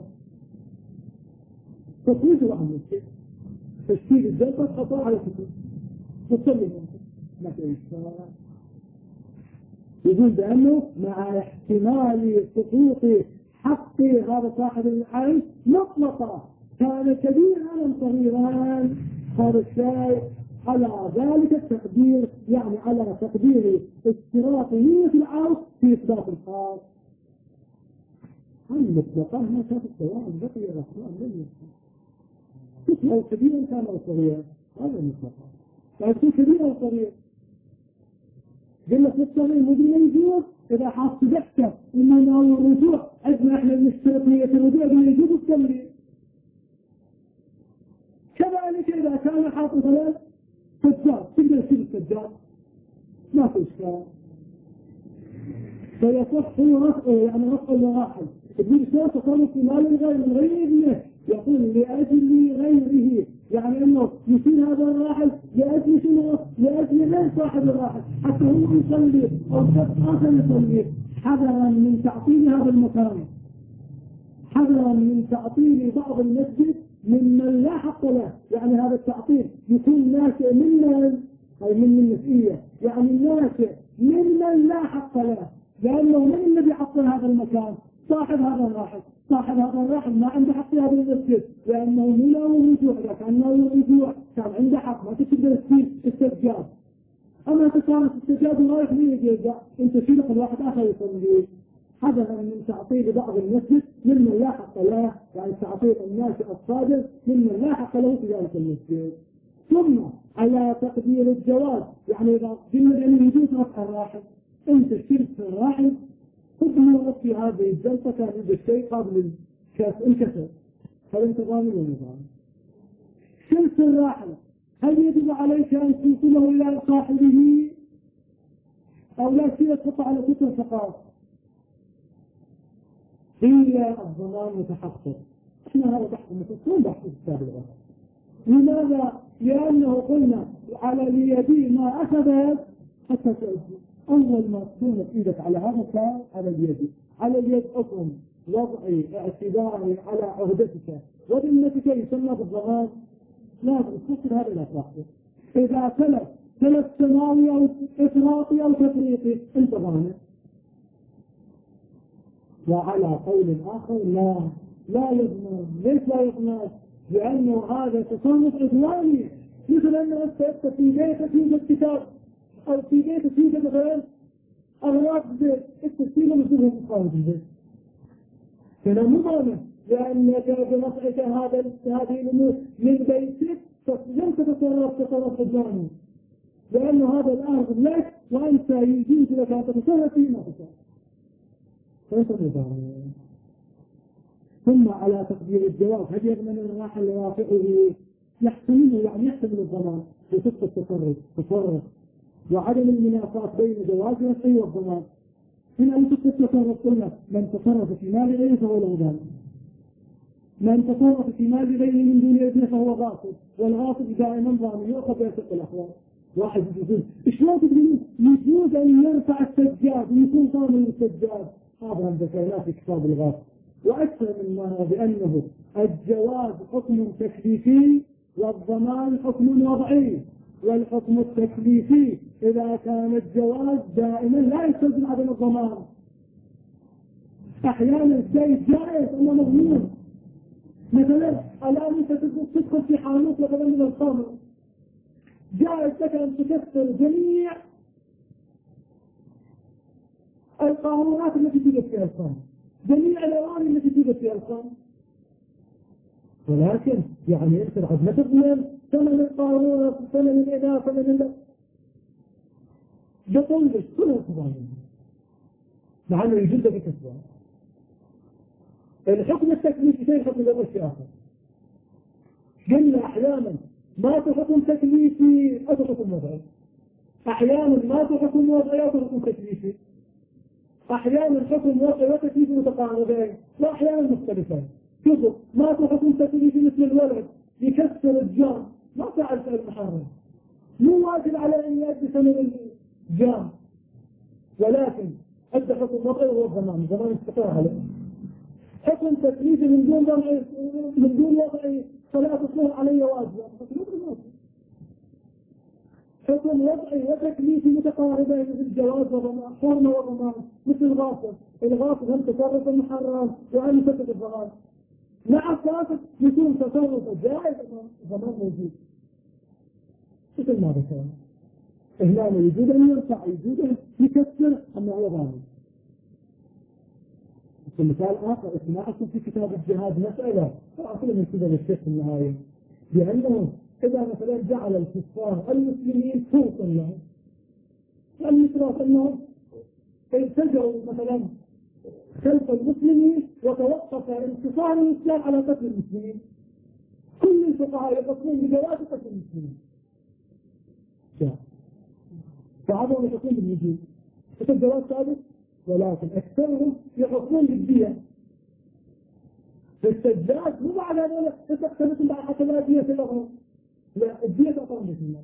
وتخرجه عن ملكك تشكيل الجنة خطأ على فكرة وتصلي منك ما تعيش يقول بأنه مع احتمال سقوط حق هذا صاحب العين مطلقة، كان كبيرا أم صغيرا، هذا الشيء على ذلك التقدير، يعني على تقدير اشتراط نية العوض في إثبات الخاص. المطلقة ما كانت سواء بقي الرحمن لم يكن أو كبيرا كان أو صغيرا، هذا المطلقة فيكون كبير أو صغير. قلنا في الصغير مدينة يجوز إذا حاصل بحثة إنه ناوي الرجوع، عندنا إحنا نشترط نية الرجوع بما يجوز التمرين. كذلك إذا كان حاصل ثلاث سجاد تقدر تشيل السجاد ما في إشكال، فيصح رفع يعني رفع الواحد. تقول شلون تصرف في مال الغير من غير إذنه، يقول لأجل غيره، يعني انه يشيل هذا الراحل لاجل شنو؟ لاجل غير صاحب الراحل حتى هو يصلي او شخص اخر يصلي، حذرا من تعطيل هذا المكان، حذرا من تعطيل بعض المسجد ممن لا حق له. يعني هذا التعطيل يكون ناشئ ممن اي من النسئيه، يعني ناشئ ممن لا حق له، لانه من الذي عطل هذا المكان؟ صاحب هذا الراحل. صاحب هذا الراحل ما عنده حق في هذا المسجد، لانه مو له رجوع، اذا كان له رجوع كان عنده حق، ما تقدر تشيل السجاد. اما انت كانت السجاد ورايح مين يرجع؟ انت شيلك الواحد اخر يصلي. حذرا من تعطيل بعض المسجد ممن لا حق له، يعني تعطيل الناشئ الصادر ممن لا حق له في ذلك المسجد. ثم على تقدير الجواز، يعني اذا قلنا بانه يجوز رفع الراحل، انت شلت الراحل خذ مرة في هذه الجلسة كان عند الشيء قبل الكسر، هل انت ضامن ولا ضامن؟ شلت الراحل، هل يجب عليك ان تنقله الى صاحبه او لا شيء تقطع على كتر فقط؟ إلا الضمان متحقق. احنا هذا بحث متكون بحث كتاب الغرب. لماذا؟ لأنه قلنا على اليد ما أخذت حتى تأذي. أول ما تكون إيدك على هذا الكلام على اليد، على اليد حكم وضعي اعتباري على عهدتك وذمتك يسمى بالضمان. لازم تفكر هذا الأساس. إذا تلف تلف سماوي أو إفراطي أو تفريطي أنت ضامن. وعلى قول آخر لا لا يضمن. ليش لا يضمن؟ لأنه هذا تصرف عدواني، مثل أن أنت في بيتك يوجد كتاب أو في بيتك يوجد غير أغراض البيت، التسليم مثله مقاومة البيت، فلا مضامن، لأنك برفعك هذا هذه الأمور من بيتك لم تتصرف تصرف عدواني، لأن هذا الأرض لك وأنت يجوز لك أن تتصرف فيما تشاء. ثم على تقدير الجواز، هل يضمن الراحل لرافعه؟ يحتمله، يعني يحتمل الضمان بصدق التصرف تصرف وعدم المنافاة بين جواز الرفع والضمان. هنا بصدق التصرف قلنا من تصرف في مال غيره فهو له ضامن، من تصرف في مال غيره من دون إذنه فهو غاصب، والغاصب دائما ضامن يؤخذ بأشق الأحوال. واحد يقول شلون تقولون يجوز أن يرفع السجاد ويكون ضامن السجاد؟ هذا عند كلمات في كتاب الغاصب. وأكثر من ما بأنه الجواز حكم تكليفي والضمان حكم وضعي، والحكم التكليفي إذا كان الجواز دائما لا يستلزم عدم الضمان. أحيانا الشيء جائز أما مضمون، مثلا الآن أنت تدخل في حانوت مثلا من الخمر، جائز لك أن تكسر جميع القانونات التي توجد فيها الخمر، جميع الأواني التي توجد فيها الخمر، ولكن يعني انت قد ما تضمن ثمن القانون، ثمن الإداء، ثمن ال بطلبش كله تضمن مع انه يجد في كسبان. الحكم التكليفي شيء، حكم الأمر شيء آخر. قلنا أحيانا ما في حكم تكليفي أو حكم وضعي، أحيانا ما في حكم وضعي أو حكم تكليفي، أحيانا حكم وضعي وتكليفي متقاربين وأحيانا مختلفين. شوفوا ما في حكم تكليفي مثل الولد يكسر الجام ما فعل فعل محرم، مو واجب على أن يؤدي ثمن الجام، ولكن أدى حكم وضعي وهو الضمان، الضمان استقر عليه. حكم تكليفي من دون وضعي من دون وضعي فلا تصلح علي واجب، حكم وضعي وتكليفي متقاربين في الجواز والضمان، حرمة والضمان، مثل الغاصب، الغاصب هم تصرف المحرم وهم يفتك الضمان. مع الغاصب يكون تصرف جائز الضمان موجود. مثل ما ذكرنا هنا يجوز أن يرفع، يجوز أن يكسر، أما هو ضامن. في مثال آخر اسمعكم في كتاب الجهاد مسألة فأقول من كذا للشيخ في النهاية، بأنه إذا مثلا جعل الكفار المسلمين فرصا لهم، يعني يتراف أنهم التجوا مثلا خلف المسلمين وتوقف انتصار الإسلام على قتل المسلمين. كل الفقهاء يقصون بجواز قتل المسلمين. فهذا يحكون بالوجوب، الجواز ثابت، ولكن أكثرهم يحكمون بالدية. فالسجاد مو بعد هذا تختلف بعد حتى لا دية الأغرب، لا الدية أقرب من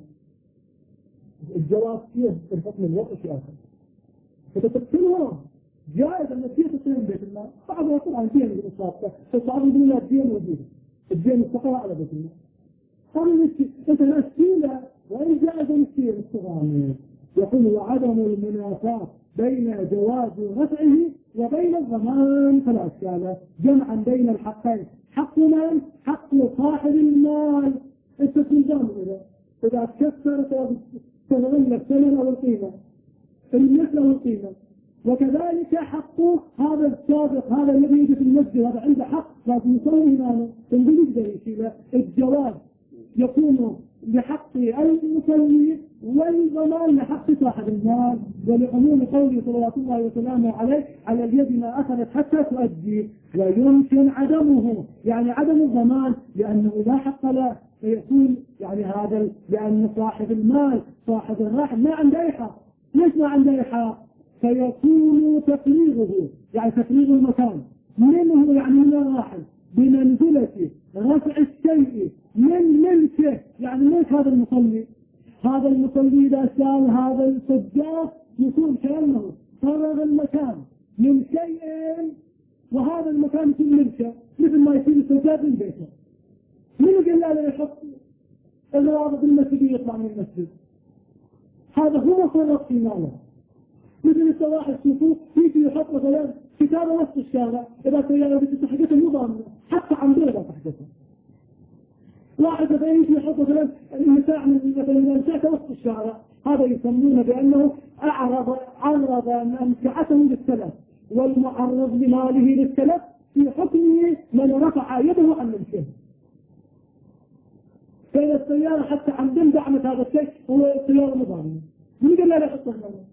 الجواز فيه الحكم الوقت في آخر. فتتقتلهم جائز أن الدية تصير بيت الله، بعضها طبعا دية من الإصابة، فصعب يقول لها الدية موجودة، الدية مستقرة على بيت الله. قالوا أنت نسيلة وإن جائز نسيل الصغامين. يقول وعدم المنافاة بين جواز رفعه وبين الضمان فلا إشكال، جمعا بين الحقين. حق من؟ حق صاحب المال، انت تنظام إذا إذا تكسر تغنى الثمن أو القيمة المثل أو القيمة. وكذلك حق هذا السابق، هذا الذي يجي في المسجد، هذا عنده حق لازم يصلي إمامه، تنقل يقدر يشيله. الجواز يكون لحق المصلي والضمان لحق صاحب المال، ولعموم قوله صلى الله وسلامه عليه على اليد ما أخذت حتى تؤدي. ويمكن عدمه يعني عدم الضمان لأنه لا حق له، فيكون يعني هذا لأن صاحب المال صاحب الرحم ما عنده أي حق. ليش ما عنده أي حق؟ فيكون تفريغه يعني تفريغ المكان منه يعني من الراحل بمنزلة رفع الشيء من ملكه، يعني ملك هذا المصلي. هذا المصلي إذا سال هذا السجاد يكون كأنه فرغ المكان من شيء وهذا المكان يكون ملكه، مثل ما يصير السجاد من بيته. من قال لا يحط الرابط المسجد يطلع من المسجد، هذا هو فرق في ماله. مثل السواحل تشوفوه يجي يحط مثلا كتابة وسط الشارع، إذا سيارة بتتحدث المضامنة حتى عن بيضة تحدثه. واحد مثلا يجي يحط مثلا المساع مثلا الأمساك وسط الشارع، هذا يسمونه بأنه أعرض عرض أمسعته للسلف، والمعرض لماله للسلف في حكمه من رفع يده عن ملكه. فإن السيارة حتى عن دم دعمت هذا الشيء هو السيارة مضامنة، من قال لا لا يحطه منه.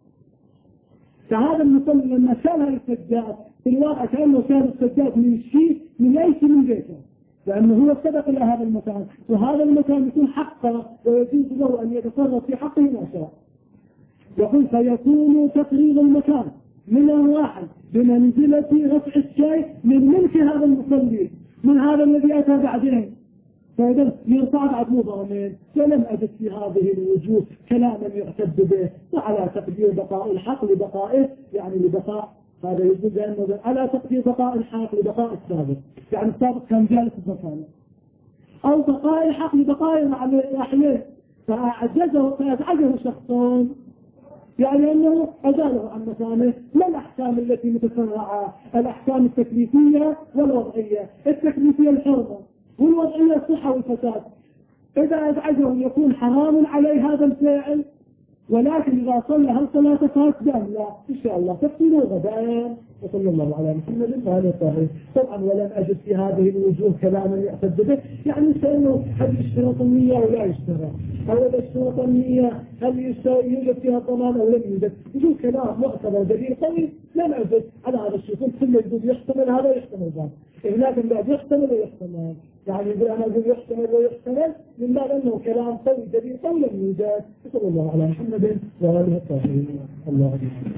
فهذا المصلي لما شال هذا السجاد في الواقع كأنه شال السجاد من الشيء من أي شيء من بيته، لأنه هو سبق إلى هذا المكان، وهذا المكان يكون حقه ويجوز له أن يتصرف في حقه ما شاء. يقول فيكون تفريغ المكان من الواحد بمنزلة رفع الشيء من ملك هذا المصلي من هذا الذي أتى بعدين. فإذا يرفع بعد مضامن. ولم أجد في هذه الوجوه كلاما يعتد به، وعلى تقدير بقاء الحق لبقائه يعني لبقاء هذا يجوز لأنه على تقدير بقاء الحق لبقاء السابق، يعني السابق كان جالس بمكانه، أو بقاء الحق لبقاء الأحياء فأعجزه فأزعجه شخصون، يعني أنه أزاله عن مكانه. ما الأحكام التي متفرعة؟ الأحكام التكليفية والوضعية. التكليفية الحرمة والوضعية الصحة والفساد. إذا أزعجه يكون حرام عليه هذا الفاعل، ولكن إذا صلى هل صلاة فاسدة أم لا؟ إن شاء الله تفصيله غدا. وصلى الله على محمد وعلى آله. طبعا ولم أجد في هذه الوجوه كلاما يعتد به، يعني سألوا هل يشترط النية ولا يشترط، أو إذا اشترط النية هل يوجد فيها ضمان أو لم يوجد. يقول كلام معتبر دليل قوي لم أجد على هذا الشيء. كل يقول يحتمل هذا ويحتمل ذاك، لكن بعد يحتمل ويحتمل، يعني يقول أنا أقول يحتمل ويحتمل من باب أنه كلام قوي دليل قوي لم يوجد. صلى الله على محمد وعلى آله. الله أكبر.